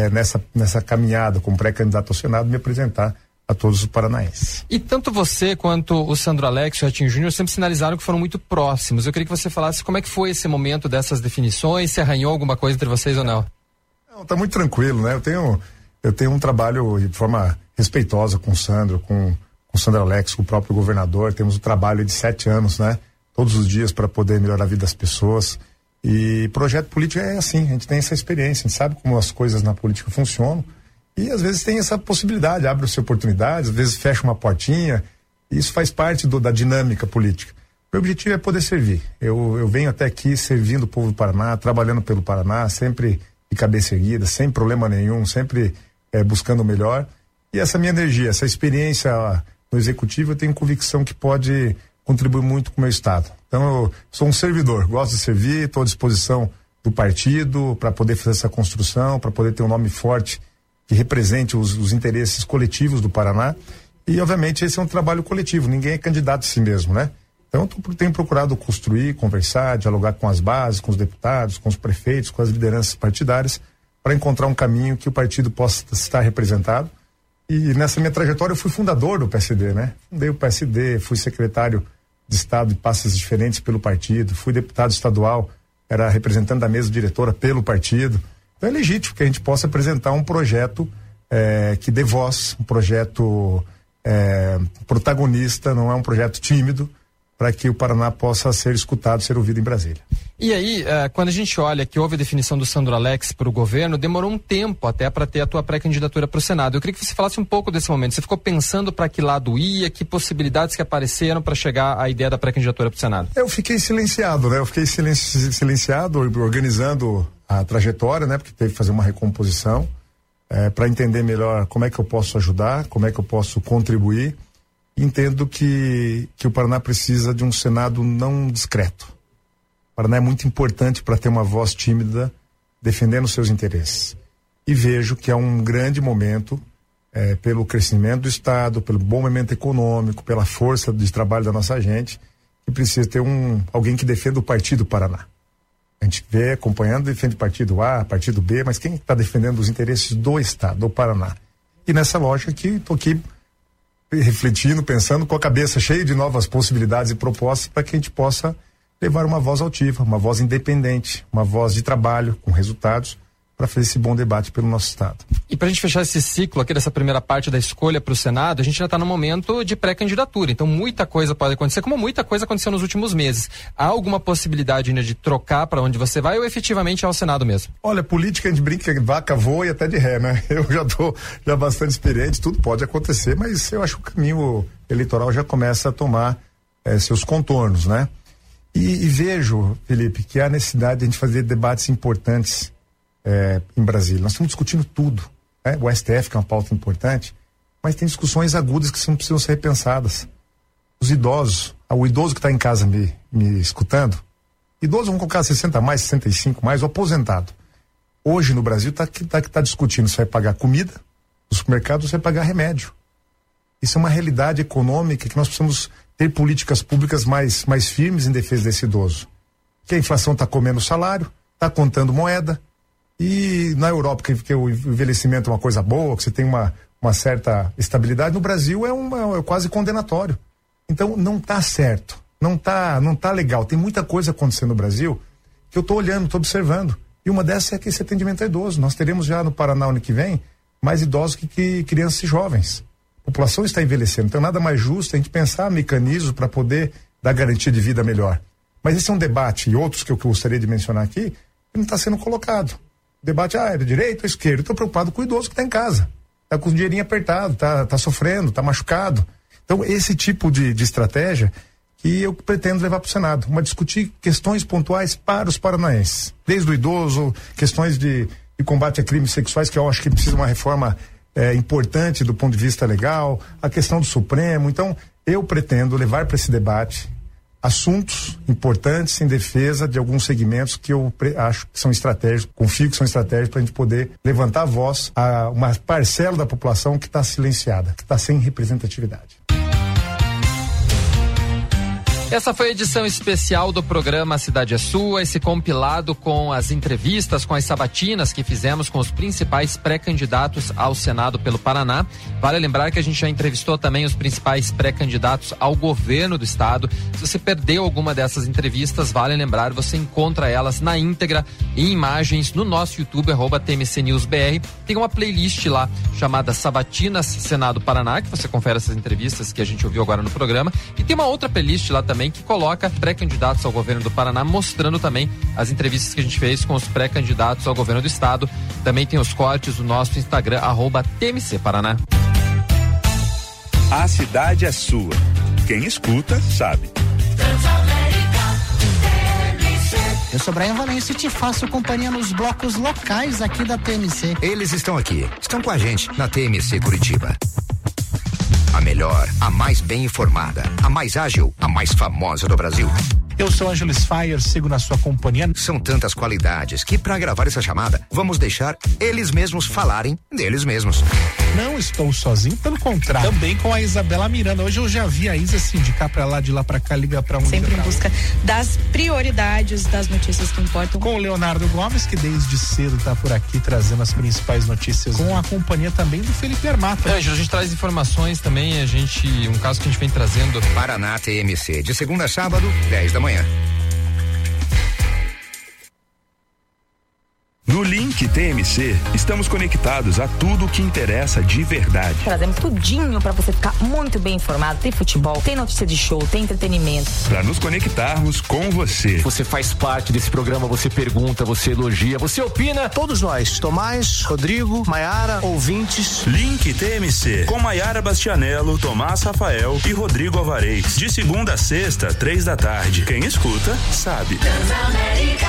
nessa caminhada como pré-candidato ao Senado, me apresentar a todos os paranaenses. E tanto você quanto o Sandro Alex e o Ratinho Júnior sempre sinalizaram que foram muito próximos. Eu queria que você falasse como é que foi esse momento dessas definições, se arranhou alguma coisa entre vocês ou não? Não, tá muito tranquilo, né? Eu tenho um trabalho de forma respeitosa com o Sandro, com o Sandro Alex, com o próprio governador. Temos um trabalho de 7 anos, né? Todos os dias para poder melhorar a vida das pessoas. E projeto político é assim, a gente tem essa experiência, a gente sabe como as coisas na política funcionam. E às vezes tem essa possibilidade, abre-se oportunidades, às vezes fecha uma portinha, e isso faz parte da dinâmica política. Meu objetivo é poder servir. Eu venho até aqui servindo o povo do Paraná, trabalhando pelo Paraná, sempre de cabeça erguida, sem problema nenhum, sempre buscando o melhor. E essa minha energia, essa experiência no executivo, eu tenho convicção que pode contribuir muito com o meu estado. Então eu sou um servidor, gosto de servir, estou à disposição do partido para poder fazer essa construção, para poder ter um nome forte que represente os interesses coletivos do Paraná. E, obviamente, esse é um trabalho coletivo, ninguém é candidato a si mesmo, né? Então, eu tenho procurado construir, conversar, dialogar com as bases, com os deputados, com os prefeitos, com as lideranças partidárias, para encontrar um caminho que o partido possa estar representado. E nessa minha trajetória eu fui fundador do PSD, né? Fundei o PSD, fui secretário de Estado de pastas diferentes pelo partido, fui deputado estadual, era representante da mesa diretora pelo partido. Então é legítimo que a gente possa apresentar um projeto que dê voz, um projeto protagonista, não é um projeto tímido, para que o Paraná possa ser escutado, ser ouvido em Brasília. E aí, quando a gente olha que houve a definição do Sandro Alex para o governo, demorou um tempo até para ter a tua pré-candidatura para o Senado. Eu queria que você falasse um pouco desse momento. Você ficou pensando para que lado ia, que possibilidades que apareceram para chegar à ideia da pré-candidatura para o Senado? Eu fiquei silenciado, né? Eu fiquei silenciado, organizando a trajetória, né? Porque teve que fazer uma recomposição para entender melhor como é que eu posso ajudar, como é que eu posso contribuir. Entendo que o Paraná precisa de um Senado não discreto. O Paraná é muito importante para ter uma voz tímida defendendo seus interesses. E vejo que é um grande momento pelo crescimento do Estado, pelo bom momento econômico, pela força de trabalho da nossa gente, que precisa ter alguém que defenda o Partido Paraná. A gente vê acompanhando, defende partido A, partido B, mas quem está defendendo os interesses do Estado, do Paraná? E nessa lógica que estou aqui refletindo, pensando, com a cabeça cheia de novas possibilidades e propostas para que a gente possa levar uma voz altiva, uma voz independente, uma voz de trabalho, com resultados, para fazer esse bom debate pelo nosso Estado. E para a gente fechar esse ciclo aqui dessa primeira parte da escolha para o Senado, a gente já está no momento de pré-candidatura, então muita coisa pode acontecer, como muita coisa aconteceu nos últimos meses. Há alguma possibilidade ainda de trocar para onde você vai ou efetivamente é ao Senado mesmo? Olha, política a gente brinca que vaca voa e até de ré, né? Eu já estou bastante experiente, tudo pode acontecer, mas eu acho que o caminho eleitoral já começa a tomar seus contornos, né? E vejo, Felipe, que há necessidade de a gente fazer debates importantes em Brasília. Nós estamos discutindo tudo, né? O STF, que é uma pauta importante, mas tem discussões agudas que precisam ser repensadas. Os idosos, o idoso que está em casa me escutando, idoso vamos colocar 60 mais, 65 mais, o aposentado. Hoje no Brasil tá discutindo se vai pagar comida no supermercado ou se vai pagar remédio. Isso é uma realidade econômica que nós precisamos ter políticas públicas mais firmes em defesa desse idoso. Que a inflação está comendo o salário, está contando moeda. E na Europa, que o envelhecimento é uma coisa boa, que você tem uma certa estabilidade, no Brasil é quase condenatório. Então não está certo, não tá legal. Tem muita coisa acontecendo no Brasil que eu estou olhando, estou observando. E uma dessas é que esse atendimento a idoso. Nós teremos já no Paraná ano que vem mais idosos que crianças e jovens. A população está envelhecendo, então nada mais justo a gente pensar mecanismos para poder dar garantia de vida melhor. Mas esse é um debate, e outros que eu gostaria de mencionar aqui, que não está sendo colocado. O debate, é de direita ou esquerda? Estou preocupado com o idoso que está em casa, está com o dinheirinho apertado, está sofrendo, está machucado. Então esse tipo de estratégia que eu pretendo levar para o Senado, discutir questões pontuais para os paranaenses, desde o idoso, questões de combate a crimes sexuais, que eu acho que precisa de uma reforma importante do ponto de vista legal, a questão do Supremo. Então eu pretendo levar para esse debate assuntos importantes em defesa de alguns segmentos que eu acho que são estratégicos, confio que são estratégicos para a gente poder levantar a voz a uma parcela da população que está silenciada, que está sem representatividade. Essa foi a edição especial do programa Cidade é Sua, esse compilado com as entrevistas, com as sabatinas que fizemos com os principais pré-candidatos ao Senado pelo Paraná. Vale lembrar que a gente já entrevistou também os principais pré-candidatos ao governo do estado. Se você perdeu alguma dessas entrevistas, vale lembrar, você encontra elas na íntegra, em imagens, no nosso YouTube, @TMCNewsBR. Tem uma playlist lá chamada Sabatinas Senado Paraná, que você confere essas entrevistas que a gente ouviu agora no programa. E tem uma outra playlist lá também que coloca pré-candidatos ao governo do Paraná, mostrando também as entrevistas que a gente fez com os pré-candidatos ao governo do estado. Também tem os cortes do nosso Instagram, @TMC Paraná. A cidade é sua. Quem escuta, sabe. Eu sou Brian Valência e te faço companhia nos blocos locais aqui da TMC. Eles estão aqui, estão com a gente na TMC Curitiba. A melhor, a mais bem informada, a mais ágil, a mais famosa do Brasil. Eu sou Ângelo Sfaier, sigo na sua companhia. São tantas qualidades que para gravar essa chamada, vamos deixar eles mesmos falarem deles mesmos. Não estou sozinho, pelo contrário. Também com a Isabela Miranda. Hoje eu já vi a Isa se indicar pra lá, de lá pra cá, ligar pra um. Sempre em busca das prioridades das notícias que importam. Com o Leonardo Gomes, que desde cedo tá por aqui trazendo as principais notícias. Com a companhia também do Felipe Armata. Ângelo, a gente traz informações também, um caso que a gente vem trazendo. Paraná TMC, de segunda a sábado, 10 da manhã. No Link TMC, estamos conectados a tudo o que interessa de verdade. Trazemos tudinho para você ficar muito bem informado. Tem futebol, tem notícia de show, tem entretenimento. Para nos conectarmos com você. Você faz parte desse programa, você pergunta, você elogia, você opina. Todos nós, Tomás, Rodrigo, Maiara, ouvintes. Link TMC, com Maiara Bastianello, Tomás Rafael e Rodrigo Alvarez. De segunda a sexta, 3 da tarde. Quem escuta, sabe.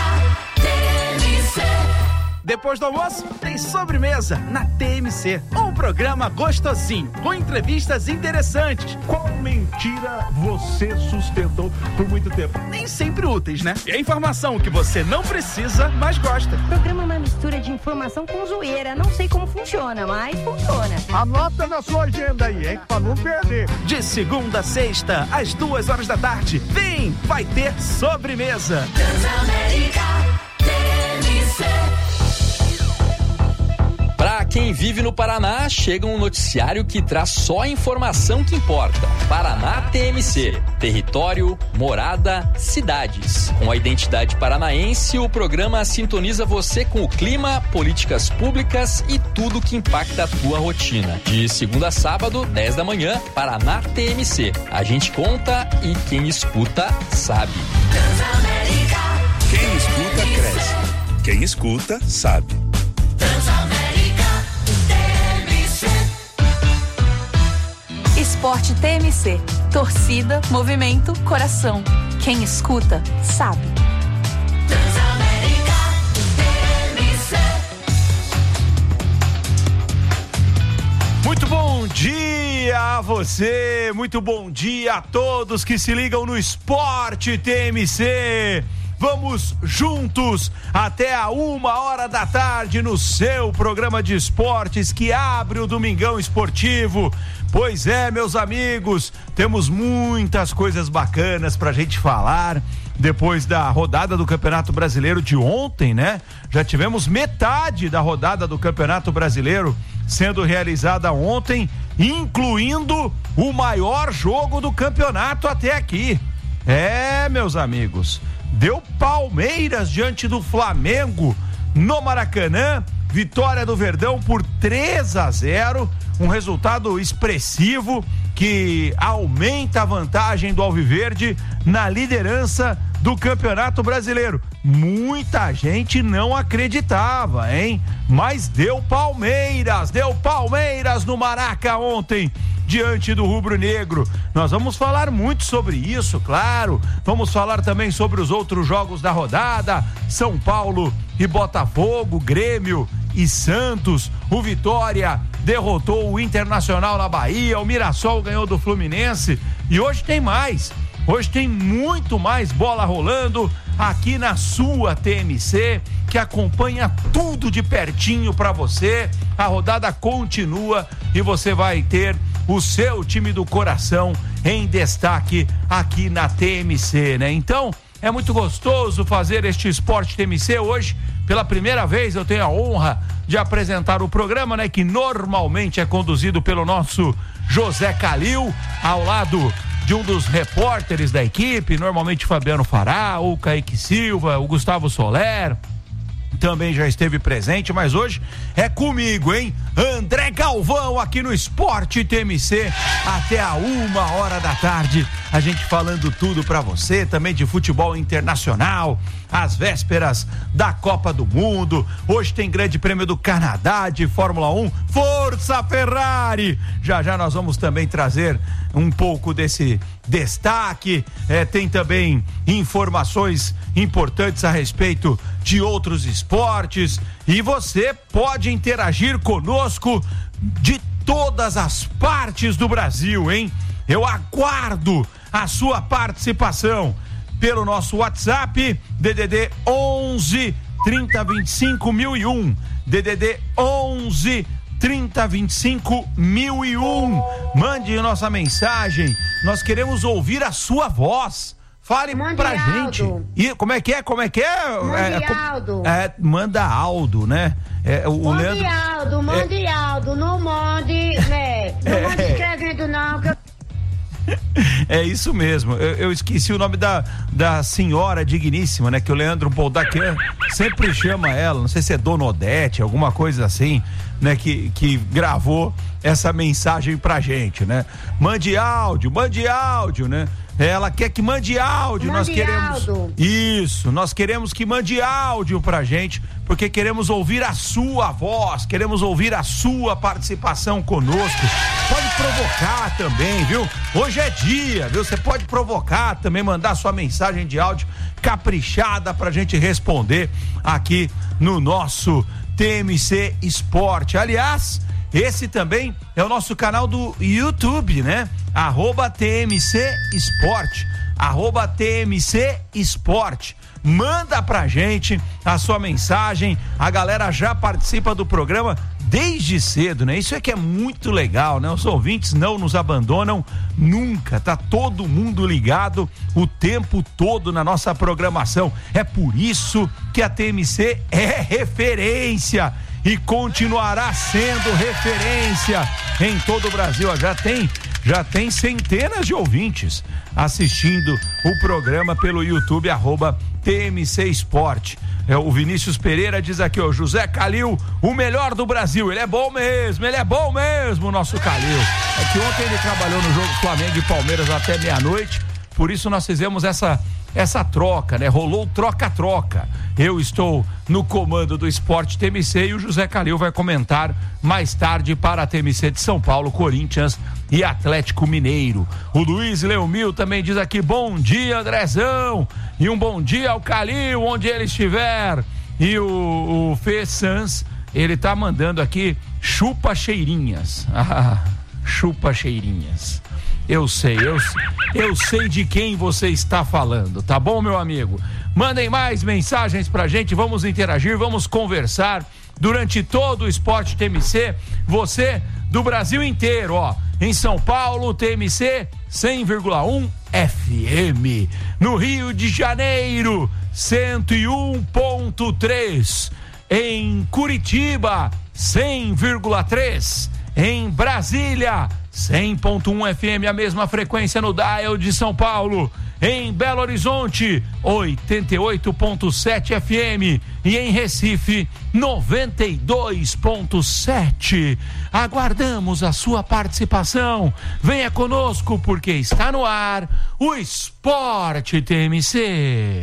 Depois do almoço, tem sobremesa na TMC. programa gostosinho, com entrevistas interessantes. Qual mentira você sustentou por muito tempo? Nem sempre úteis, né? E a informação que você não precisa, mas gosta. O programa é uma mistura de informação com zoeira. Não sei como funciona, mas funciona. Anota na sua agenda aí, hein? Pra não perder. De segunda a sexta, às 2h da tarde. Vem, vai ter sobremesa. Transamérica TMC. Para quem vive no Paraná, chega um noticiário que traz só a informação que importa. Paraná TMC, território, morada, cidades. Com a identidade paranaense, o programa sintoniza você com o clima, políticas públicas e tudo que impacta a tua rotina. De segunda a sábado, 10 da manhã, Paraná TMC. A gente conta e quem escuta sabe. Quem escuta cresce. Quem escuta sabe. Esporte TMC. Torcida, movimento, coração. Quem escuta, sabe. Transamérica TMC. Muito bom dia a você, muito bom dia a todos que se ligam no Esporte TMC. Vamos juntos até a 1h da tarde no seu programa de esportes que abre o Domingão Esportivo. Pois é, meus amigos, temos muitas coisas bacanas pra gente falar. Depois da rodada do Campeonato Brasileiro de ontem, né? Já tivemos metade da rodada do Campeonato Brasileiro sendo realizada ontem, incluindo o maior jogo do campeonato até aqui. É, meus amigos, deu Palmeiras diante do Flamengo no Maracanã, vitória do Verdão por 3-0, um resultado expressivo que aumenta a vantagem do Alviverde na liderança do Campeonato Brasileiro. Muita gente não acreditava, hein? Mas deu Palmeiras no Maraca ontem, diante do rubro-negro. Nós vamos falar muito sobre isso, claro. Vamos falar também sobre os outros jogos da rodada. São Paulo e Botafogo, Grêmio e Santos. O Vitória derrotou o Internacional na Bahia. O Mirassol ganhou do Fluminense. E hoje tem mais. Hoje tem muito mais bola rolando aqui na sua TMC, que acompanha tudo de pertinho para você. A rodada continua e você vai ter o seu time do coração em destaque aqui na TMC, né? Então, é muito gostoso fazer este Esporte TMC hoje. Pela primeira vez eu tenho a honra de apresentar o programa, né? Que normalmente é conduzido pelo nosso José Calil, ao lado de um dos repórteres da equipe, normalmente Fabiano Fará, o Kaique Silva, o Gustavo Soler, também já esteve presente, mas hoje é comigo, hein? André Galvão aqui no Esporte TMC até a 1h da tarde, a gente falando tudo pra você, também de futebol internacional, às vésperas da Copa do Mundo. Hoje tem Grande Prêmio do Canadá de Fórmula 1, Força Ferrari! Já nós vamos também trazer um pouco desse destaque, tem também informações importantes a respeito de outros esportes e você pode interagir conosco de todas as partes do Brasil, hein? Eu aguardo a sua participação pelo nosso WhatsApp, DDD 11 30 25 1001, DDD 11 30 25 1001. Mande nossa mensagem, nós queremos ouvir a sua voz. Fale pra gente. E como é que é? Manda Aldo, né? O Leandro... Mande Aldo, não mande, né? Não mande escrevendo não, que eu... É isso mesmo, eu esqueci o nome da senhora digníssima, né? Que o Leandro Boldaquer sempre chama ela, não sei se é Dona Odete, alguma coisa assim, né? Que gravou essa mensagem pra gente, né? Mande áudio, né? Ela quer que mande áudio, nós queremos áudio. Isso, nós queremos que mande áudio pra gente, porque queremos ouvir a sua voz, queremos ouvir a sua participação conosco. Pode provocar também, viu? Hoje é dia, viu? Você pode provocar também, mandar sua mensagem de áudio caprichada pra gente responder aqui no nosso TMC Esporte. Aliás, Esse também é o nosso canal do YouTube, né? @TMC Esporte. @TMC Esporte. Manda pra gente a sua mensagem. A galera já participa do programa desde cedo, né? Isso é que é muito legal, né? Os ouvintes não nos abandonam nunca. Tá todo mundo ligado o tempo todo na nossa programação. É por isso que a TMC é referência e continuará sendo referência em todo o Brasil. Já tem centenas de ouvintes assistindo o programa pelo YouTube, @TMC Esporte. O Vinícius Pereira diz aqui, José Calil, o melhor do Brasil. Ele é bom mesmo, o nosso Calil. É que ontem ele trabalhou no jogo Flamengo e Palmeiras até meia-noite, por isso nós fizemos essa troca, né? Rolou troca-troca. Eu estou no comando do Esporte TMC e o José Calil vai comentar mais tarde para a TMC de São Paulo, Corinthians e Atlético Mineiro. O Luiz Leomil também diz aqui, bom dia, Andrezão, e um bom dia ao Calil, onde ele estiver. E o Fê Sans, ele tá mandando aqui, chupa cheirinhas. Chupa cheirinhas. Eu sei de quem você está falando, tá bom, meu amigo? Mandem mais mensagens pra gente, vamos interagir, vamos conversar durante todo o Esporte TMC, você do Brasil inteiro, em São Paulo, TMC 100,1 FM, no Rio de Janeiro, 101,3, em Curitiba, 100,3, em Brasília, 100,1 FM, a mesma frequência no dial de São Paulo. Em Belo Horizonte, 88,7 FM. E em Recife, 92,7. Aguardamos a sua participação. Venha conosco, porque está no ar o Esporte TMC.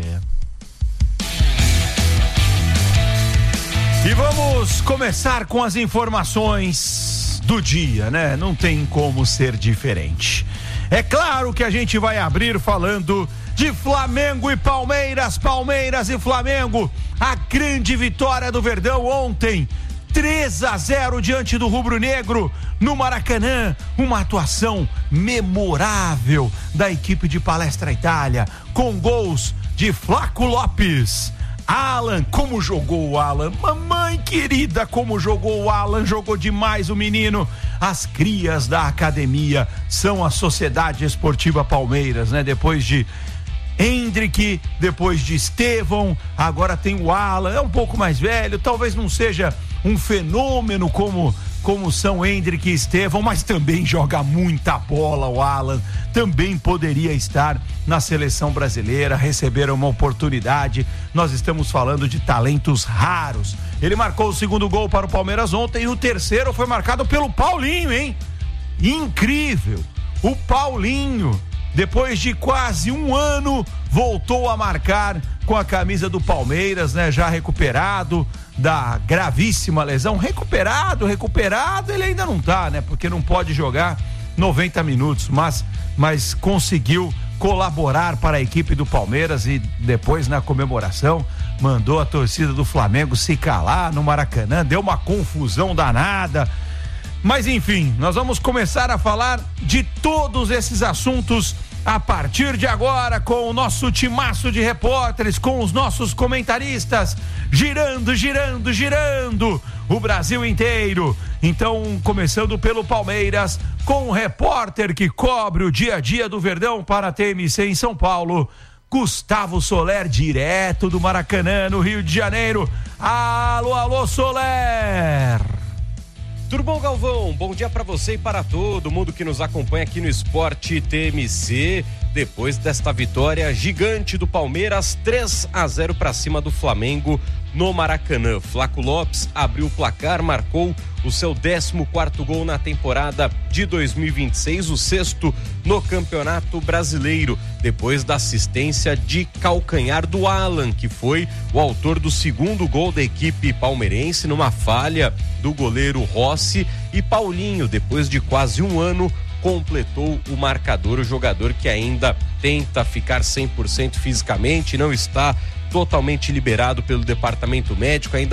E vamos começar com as informações do dia, né? Não tem como ser diferente. É claro que a gente vai abrir falando de Flamengo e Palmeiras, Palmeiras e Flamengo. A grande vitória do Verdão ontem, 3-0 diante do Rubro Negro no Maracanã. Uma atuação memorável da equipe de Palestra Itália, com gols de Flaco Lopes. Alan, como jogou o Alan? Mamãe querida, como jogou o Alan? Jogou demais o menino. As crias da academia são a Sociedade Esportiva Palmeiras, né? Depois de Hendrick, depois de Estevão, agora tem o Alan. É um pouco mais velho, talvez não seja um fenômeno como são Hendrick e Estevão, mas também joga muita bola o Alan, também poderia estar na seleção brasileira, receber uma oportunidade. Nós estamos falando de talentos raros. Ele marcou o segundo gol para o Palmeiras ontem e o terceiro foi marcado pelo Paulinho, hein? Incrível! O Paulinho, depois de quase um ano, voltou a marcar com a camisa do Palmeiras, né? Já recuperado da gravíssima lesão. Recuperado, ele ainda não tá, né? Porque não pode jogar 90 minutos, mas conseguiu colaborar para a equipe do Palmeiras e depois na comemoração mandou a torcida do Flamengo se calar no Maracanã, deu uma confusão danada. Mas enfim, nós vamos começar a falar de todos esses assuntos a partir de agora, com o nosso timaço de repórteres, com os nossos comentaristas, girando o Brasil inteiro. Então, começando pelo Palmeiras, com o repórter que cobre o dia a dia do Verdão para a TMC em São Paulo, Gustavo Soler, direto do Maracanã, no Rio de Janeiro. Alô, Soler! Tudo bom, Galvão? Bom dia para você e para todo mundo que nos acompanha aqui no Esporte TMC. Depois desta vitória gigante do Palmeiras, 3-0 para cima do Flamengo no Maracanã. Flaco Lopes abriu o placar, marcou o seu 14º gol na temporada de 2026, o 6º no Campeonato Brasileiro, depois da assistência de calcanhar do Alan, que foi o autor do segundo gol da equipe palmeirense, numa falha do goleiro Rossi. E Paulinho, depois de quase um ano, completou o marcador. O jogador que ainda tenta ficar 100% fisicamente, não está totalmente liberado pelo departamento médico, ainda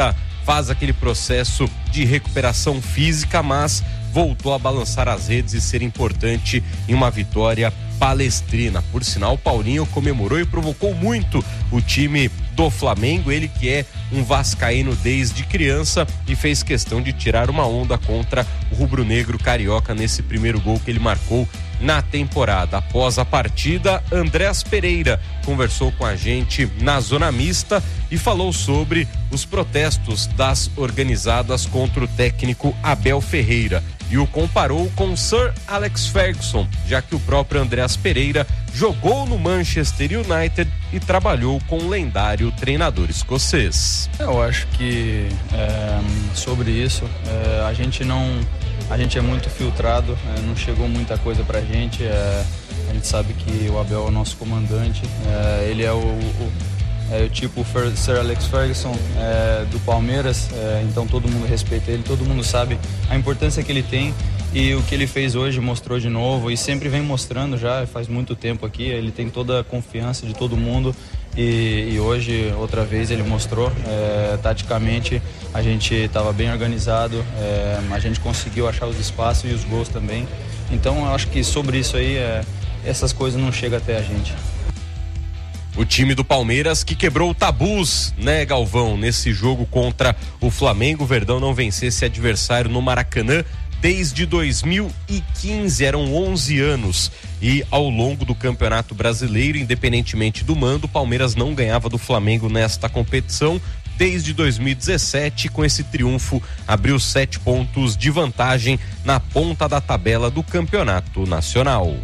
faz aquele processo de recuperação física, mas voltou a balançar as redes e ser importante em uma vitória palestrina. Por sinal, o Paulinho comemorou e provocou muito o time do Flamengo, ele que é um vascaíno desde criança e fez questão de tirar uma onda contra o rubro-negro carioca nesse primeiro gol que ele marcou na temporada. Após a partida, Andrés Pereira conversou com a gente na zona mista e falou sobre os protestos das organizadas contra o técnico Abel Ferreira e o comparou com Sir Alex Ferguson, já que o próprio Andrés Pereira jogou no Manchester United e trabalhou com o lendário treinador escocês. Eu acho que sobre isso a gente é muito filtrado, não chegou muita coisa pra gente, a gente sabe que o Abel é o nosso comandante, ele é o tipo Sir Alex Ferguson do Palmeiras, então todo mundo respeita ele, todo mundo sabe a importância que ele tem e o que ele fez hoje mostrou de novo e sempre vem mostrando já faz muito tempo aqui, ele tem toda a confiança de todo mundo e hoje outra vez ele mostrou, taticamente a gente estava bem organizado, a gente conseguiu achar os espaços e os gols também, então eu acho que sobre isso aí essas coisas não chegam até a gente. O time do Palmeiras que quebrou tabus, né, Galvão? Nesse jogo contra o Flamengo, o Verdão não venceu esse adversário no Maracanã desde 2015, eram 11 anos. E ao longo do Campeonato Brasileiro, independentemente do mando, o Palmeiras não ganhava do Flamengo nesta competição. Desde 2017, com esse triunfo, abriu 7 pontos de vantagem na ponta da tabela do Campeonato Nacional.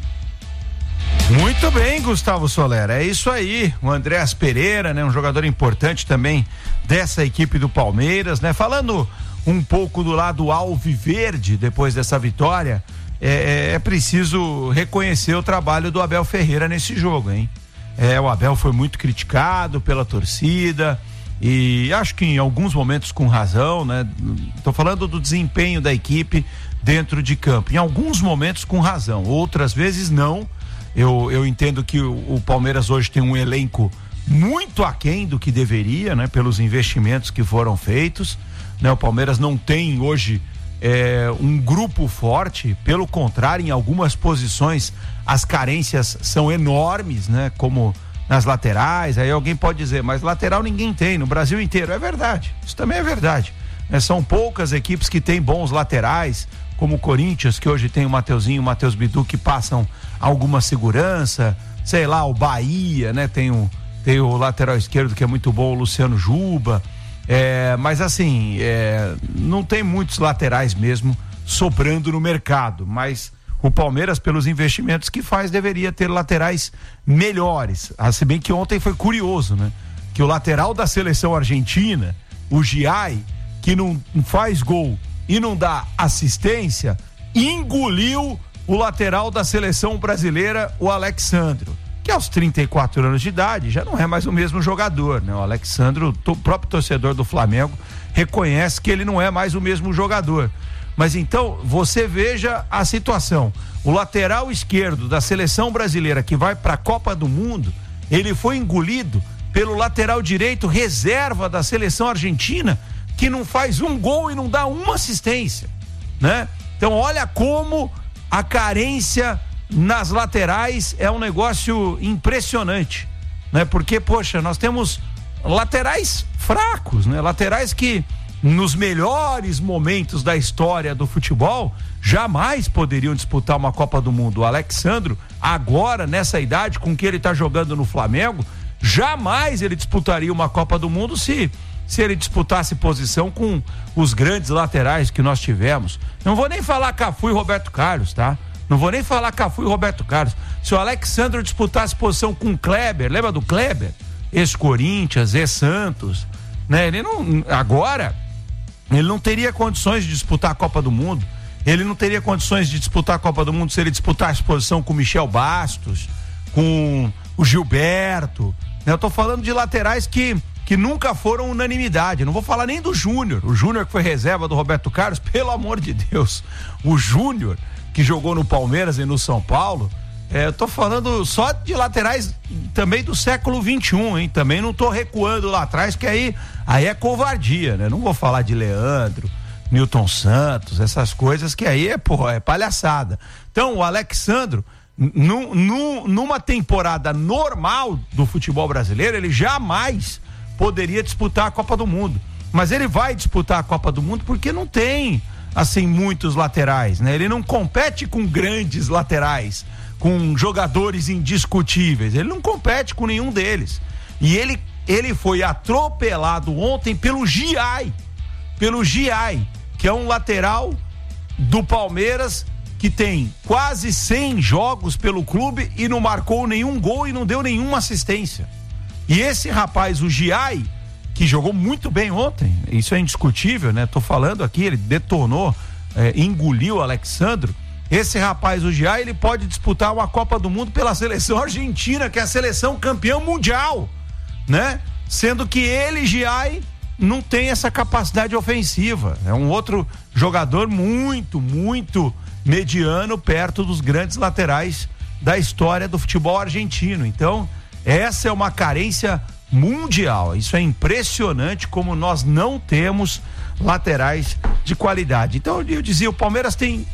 Muito bem, Gustavo Soler, é isso aí, o Andrés Pereira, né, um jogador importante também dessa equipe do Palmeiras, né, falando um pouco do lado alviverde depois dessa vitória, é preciso reconhecer o trabalho do Abel Ferreira nesse jogo, hein, o Abel foi muito criticado pela torcida e acho que em alguns momentos com razão, né, tô falando do desempenho da equipe dentro de campo, em alguns momentos com razão, outras vezes não. Eu entendo que o Palmeiras hoje tem um elenco muito aquém do que deveria, né? Pelos investimentos que foram feitos, né? O Palmeiras não tem hoje um grupo forte, pelo contrário, em algumas posições as carências são enormes, né? Como nas laterais, aí alguém pode dizer, mas lateral ninguém tem no Brasil inteiro, é verdade, isso também é verdade, né? São poucas equipes que têm bons laterais, como o Corinthians, que hoje tem o Mateuzinho e o Matheus Bidu, que passam alguma segurança, sei lá, o Bahia, né? Tem o lateral esquerdo que é muito bom, o Luciano Juba, mas assim, não tem muitos laterais mesmo sobrando no mercado, mas o Palmeiras, pelos investimentos que faz, deveria ter laterais melhores, se bem que ontem foi curioso, né? Que o lateral da seleção argentina, o Giai, que não faz gol e não dá assistência, engoliu o lateral da seleção brasileira, o Alexandro, que aos 34 anos de idade já não é mais o mesmo jogador, né? O Alexandro, o próprio torcedor do Flamengo reconhece que ele não é mais o mesmo jogador. Mas então, você veja a situação, o lateral esquerdo da seleção brasileira que vai para a Copa do Mundo, ele foi engolido pelo lateral direito reserva da seleção argentina, que não faz um gol e não dá uma assistência, né? Então olha como a carência nas laterais é um negócio impressionante, né? Porque, poxa, nós temos laterais fracos, né? Laterais que nos melhores momentos da história do futebol jamais poderiam disputar uma Copa do Mundo. O Alexandro, agora nessa idade com que ele está jogando no Flamengo, jamais ele disputaria uma Copa do Mundo se ele disputasse posição com os grandes laterais que nós tivemos. Não vou nem falar Cafu e Roberto Carlos, tá? Não vou nem falar Cafu e Roberto Carlos. Se o Alexandre disputasse posição com o Kleber, lembra do Kleber? Ex-Corinthians, ex-Santos, né? Agora, ele não teria condições de disputar a Copa do Mundo. Ele não teria condições de disputar a Copa do Mundo se ele disputasse posição com o Michel Bastos, com o Gilberto, né? Eu tô falando de laterais que nunca foram unanimidade. Não vou falar nem do Júnior. O Júnior que foi reserva do Roberto Carlos, pelo amor de Deus. O Júnior, que jogou no Palmeiras e no São Paulo, Eu tô falando só de laterais também do século XXI, hein? Também não tô recuando lá atrás, que aí é covardia, né? Não vou falar de Leandro, Newton Santos, essas coisas que aí é palhaçada. Então, o Alexandro, numa temporada normal do futebol brasileiro, ele jamais poderia disputar a Copa do Mundo. Mas ele vai disputar a Copa do Mundo porque não tem, assim, muitos laterais, né? Ele não compete com grandes laterais, com jogadores indiscutíveis. Ele não compete com nenhum deles. E ele foi atropelado ontem pelo Giai, que é um lateral do Palmeiras que tem quase 100 jogos pelo clube e não marcou nenhum gol e não deu nenhuma assistência. E esse rapaz, o Giai, que jogou muito bem ontem, isso é indiscutível, né? Tô falando aqui, ele detonou, engoliu o Alexandro. Esse rapaz, o Giai, ele pode disputar uma Copa do Mundo pela seleção argentina, que é a seleção campeã mundial, né? Sendo que ele, Giai, não tem essa capacidade ofensiva. É um outro jogador muito, muito mediano perto dos grandes laterais da história do futebol argentino. Então, essa é uma carência mundial. Isso é impressionante como nós não temos laterais de qualidade. Então eu dizia, o Palmeiras tem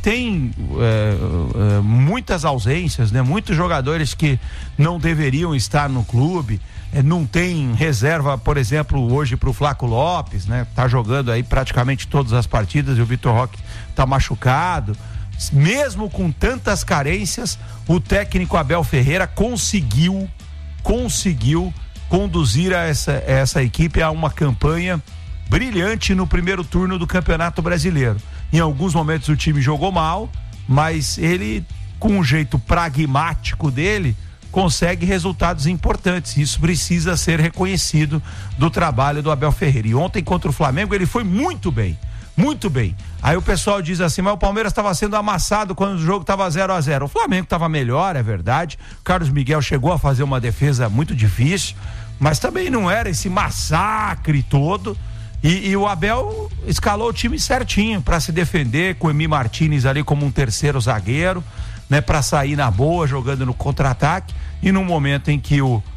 muitas ausências, né? Muitos jogadores que não deveriam estar no clube, não tem reserva, por exemplo, hoje pro Flaco Lopes, né? Tá jogando aí praticamente todas as partidas e o Vitor Roque tá machucado. Mesmo com tantas carências, o técnico Abel Ferreira conseguiu conduzir essa equipe a uma campanha brilhante no primeiro turno do Campeonato Brasileiro. Em alguns momentos o time jogou mal, mas ele, com um jeito pragmático dele, consegue resultados importantes. Isso precisa ser reconhecido do trabalho do Abel Ferreira. E ontem contra o Flamengo ele foi muito bem. Muito bem. Aí o pessoal diz assim, mas o Palmeiras estava sendo amassado quando o jogo estava 0-0. O Flamengo estava melhor, é verdade. O Carlos Miguel chegou a fazer uma defesa muito difícil, mas também não era esse massacre todo. E o Abel escalou o time certinho para se defender, com o Emi Martínez ali como um terceiro zagueiro, né, para sair na boa, jogando no contra-ataque. E no momento em que o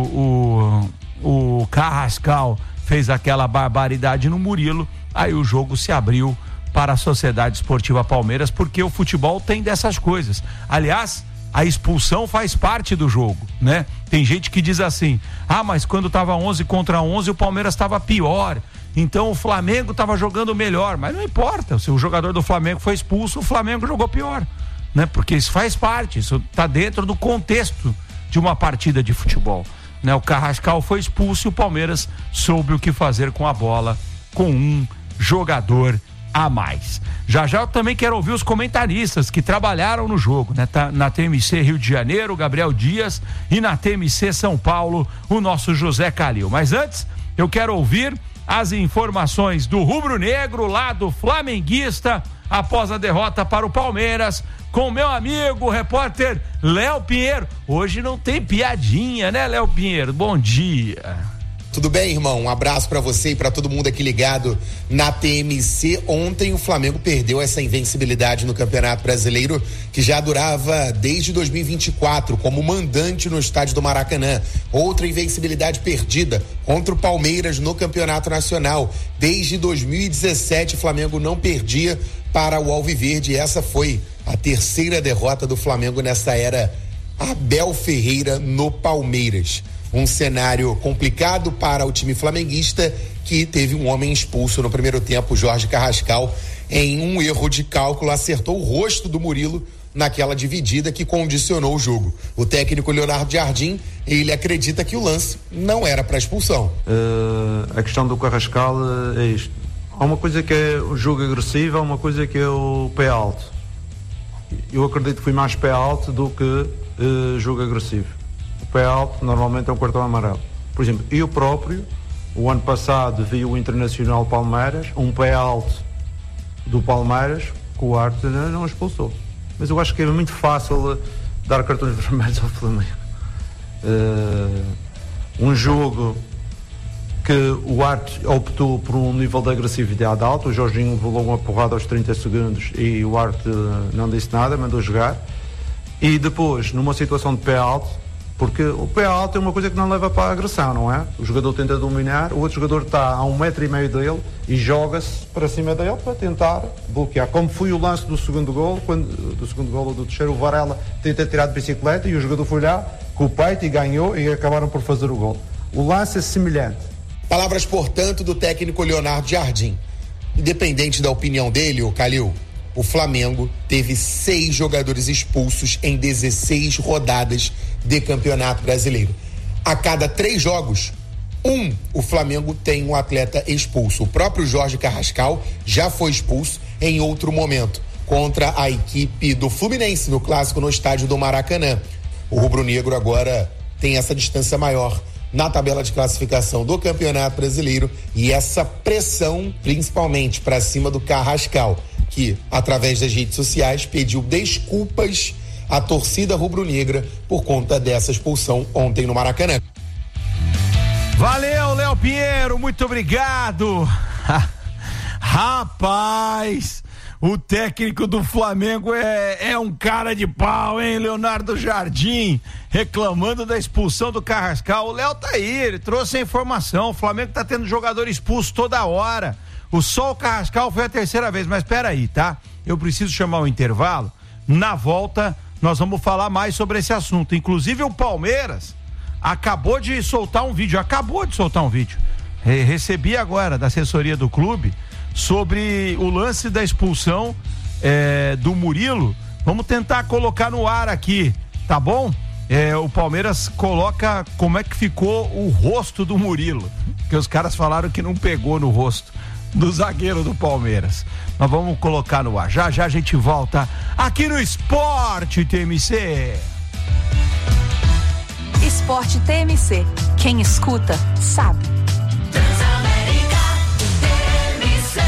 Carrascal fez aquela barbaridade no Murilo, aí o jogo se abriu para a Sociedade Esportiva Palmeiras, porque o futebol tem dessas coisas. Aliás, a expulsão faz parte do jogo, né? Tem gente que diz assim, mas quando tava 11 contra 11 o Palmeiras estava pior, então o Flamengo estava jogando melhor, mas não importa, se o jogador do Flamengo foi expulso, o Flamengo jogou pior, né? Porque isso faz parte, isso tá dentro do contexto de uma partida de futebol, né? O Carrascal foi expulso e o Palmeiras soube o que fazer com a bola, com um jogador a mais. Já eu também quero ouvir os comentaristas que trabalharam no jogo, né? Tá na TMC Rio de Janeiro, Gabriel Dias, e na TMC São Paulo, o nosso José Calil. Mas antes, eu quero ouvir as informações do rubro-negro, lá do flamenguista, após a derrota para o Palmeiras, com meu amigo, o repórter Léo Pinheiro. Hoje não tem piadinha, né, Léo Pinheiro? Bom dia. Tudo bem, irmão? Um abraço pra você e pra todo mundo aqui ligado na TMC. Ontem o Flamengo perdeu essa invencibilidade no Campeonato Brasileiro, que já durava desde 2024 como mandante no estádio do Maracanã. Outra invencibilidade perdida contra o Palmeiras no Campeonato Nacional. Desde 2017 o Flamengo não perdia para o Alviverde. Essa foi a terceira derrota do Flamengo nessa era Abel Ferreira no Palmeiras. Um cenário complicado para o time flamenguista, que teve um homem expulso no primeiro tempo. Jorge Carrascal, em um erro de cálculo, acertou o rosto do Murilo naquela dividida que condicionou o jogo. O técnico Leonardo Jardim, ele acredita que o lance não era para expulsão. A questão do Carrascal é isto. Há uma coisa que é o jogo agressivo, há uma coisa que é o pé alto. Eu acredito que fui mais pé alto do que jogo agressivo. Pé alto normalmente é um cartão amarelo. Por exemplo, eu próprio, o ano passado vi o Internacional Palmeiras, um pé alto do Palmeiras, que o árbitro não expulsou. Mas eu acho que é muito fácil dar cartões vermelhos ao Flamengo. Um jogo que o árbitro optou por um nível de agressividade alto, o Jorginho volou uma porrada aos 30 segundos e o árbitro não disse nada, mandou jogar. E depois, numa situação de pé alto, porque o pé alto é uma coisa que não leva para a agressão, não é? O jogador tenta dominar, o outro jogador está a 1,5 m dele e joga-se para cima dele para tentar bloquear. Como foi o lance do segundo golo, ou do terceiro, o Varela tenta tirar de bicicleta e o jogador foi lá com o peito e ganhou e acabaram por fazer o golo. O lance é semelhante. Palavras, portanto, do técnico Leonardo Jardim. Independente da opinião dele, o Calil, o Flamengo teve 6 jogadores expulsos em 16 rodadas de Campeonato Brasileiro. A cada 3 jogos, o Flamengo tem um atleta expulso. O próprio Jorge Carrascal já foi expulso em outro momento, contra a equipe do Fluminense, no clássico no estádio do Maracanã. O rubro-negro agora tem essa distância maior na tabela de classificação do Campeonato Brasileiro e essa pressão, principalmente para cima do Carrascal, que, através das redes sociais, pediu desculpas à torcida rubro-negra por conta dessa expulsão ontem no Maracanã. Valeu, Léo Pinheiro, muito obrigado. Rapaz, o técnico do Flamengo é um cara de pau, hein? Leonardo Jardim, reclamando da expulsão do Carrascal. O Léo tá aí, ele trouxe a informação. O Flamengo tá tendo jogador expulso toda hora. O Carrascal foi a 3ª vez, mas peraí, tá? Eu preciso chamar o intervalo. Na volta, nós vamos falar mais sobre esse assunto. Inclusive, o Palmeiras acabou de soltar um vídeo. Recebi agora da assessoria do clube sobre o lance da expulsão do Murilo. Vamos tentar colocar no ar aqui, tá bom? O Palmeiras coloca como é que ficou o rosto do Murilo, porque os caras falaram que não pegou no rosto do zagueiro do Palmeiras. Nós vamos colocar no ar. Já a gente volta aqui no Esporte TMC. Esporte TMC. Quem escuta, sabe. Transamérica TMC.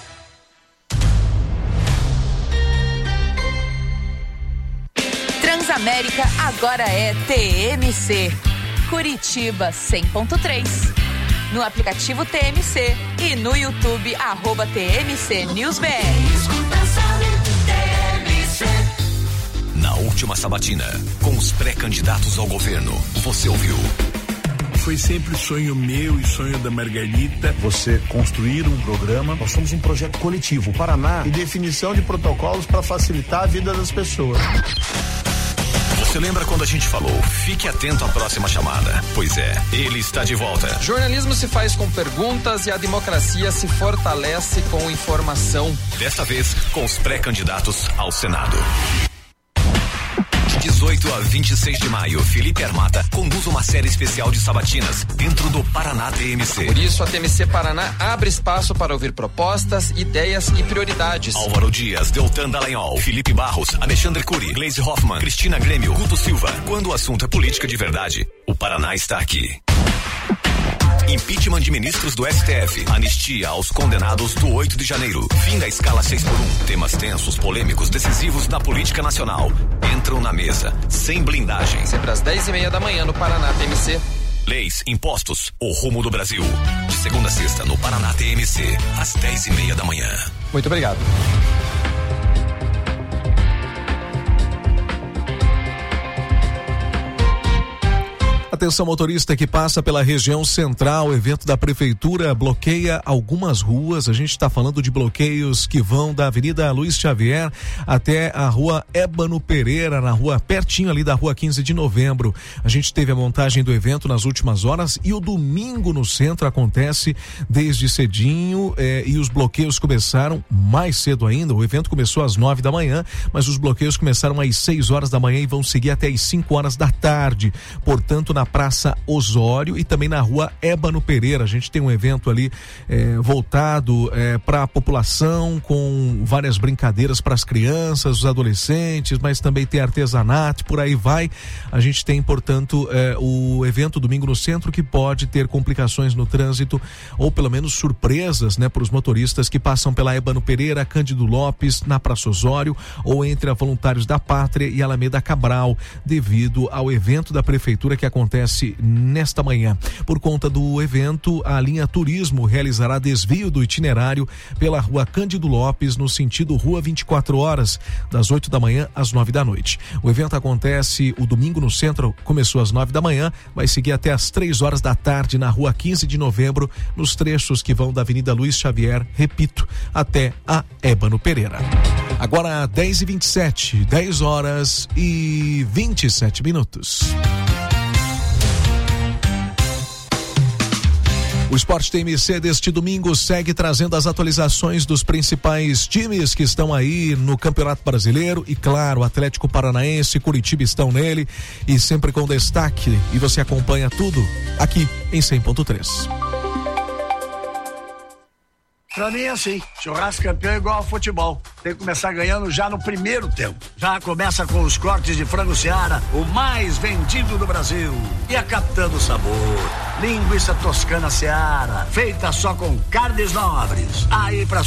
Transamérica agora é TMC. Curitiba 100.3. No aplicativo TMC e no YouTube @TMC News BR. Na última sabatina, com os pré-candidatos ao governo, você ouviu. Foi sempre sonho meu e sonho da Margarita. Você construir um programa. Nós somos um projeto coletivo, Paraná, e definição de protocolos para facilitar a vida das pessoas. Você lembra quando a gente falou, fique atento à próxima chamada? Pois é, ele está de volta. Jornalismo se faz com perguntas e a democracia se fortalece com informação. Desta vez, com os pré-candidatos ao Senado. De 18 a 26 de maio, Felipe Armata conduz uma série especial de sabatinas dentro do Paraná TMC. Por isso, a TMC Paraná abre espaço para ouvir propostas, ideias e prioridades. Álvaro Dias, Deltan Dallagnol, Felipe Barros, Alexandre Cury, Gleisi Hoffmann, Cristina Grêmio, Guto Silva. Quando o assunto é política de verdade, o Paraná está aqui. Impeachment de ministros do STF. Anistia aos condenados do 8 de janeiro. Fim da escala 6x1. Temas tensos, polêmicos, decisivos da política nacional. Entram na mesa, sem blindagem. Sempre às 10:30 da manhã no Paraná TMC. Leis, impostos, o rumo do Brasil. De segunda a sexta no Paraná TMC, às 10:30 da manhã. Muito obrigado. Atenção, motorista que passa pela região central, o evento da prefeitura bloqueia algumas ruas. A gente está falando de bloqueios que vão da Avenida Luiz Xavier até a Rua Ébano Pereira, na rua pertinho ali da Rua 15 de Novembro. A gente teve a montagem do evento nas últimas horas e o domingo no centro acontece desde cedinho e os bloqueios começaram mais cedo ainda. O evento começou às 9 da manhã, mas os bloqueios começaram às 6 horas da manhã e vão seguir até às 5 horas da tarde. Portanto, na Praça Osório e também na Rua Ébano Pereira. A gente tem um evento ali voltado para a população, com várias brincadeiras para as crianças, os adolescentes, mas também tem artesanato, por aí vai. A gente tem, portanto, o evento domingo no centro, que pode ter complicações no trânsito ou pelo menos surpresas, para os motoristas que passam pela Ébano Pereira, Cândido Lopes, na Praça Osório ou entre a Voluntários da Pátria e Alameda Cabral, devido ao evento da prefeitura que acontece acontece nesta manhã. Por conta do evento, a linha Turismo realizará desvio do itinerário pela Rua Cândido Lopes, no sentido Rua 24 Horas, das 8 da manhã às 9 da noite. O evento acontece o domingo no centro, começou às 9 da manhã, vai seguir até às 3 horas da tarde na Rua 15 de Novembro, nos trechos que vão da Avenida Luiz Xavier, repito, até a Ébano Pereira. Agora 10h27, 10 horas e 27 minutos. O Esporte TMC deste domingo segue trazendo as atualizações dos principais times que estão aí no Campeonato Brasileiro e, claro, Atlético Paranaense, Curitiba estão nele e sempre com destaque. E você acompanha tudo aqui em 100.3. Pra mim é assim, churrasco campeão é igual ao futebol. Tem que começar ganhando já no primeiro tempo. Já começa com os cortes de frango Seara, o mais vendido do Brasil. E a Capitã Sabor, linguiça toscana Seara, feita só com carnes nobres. Aí pra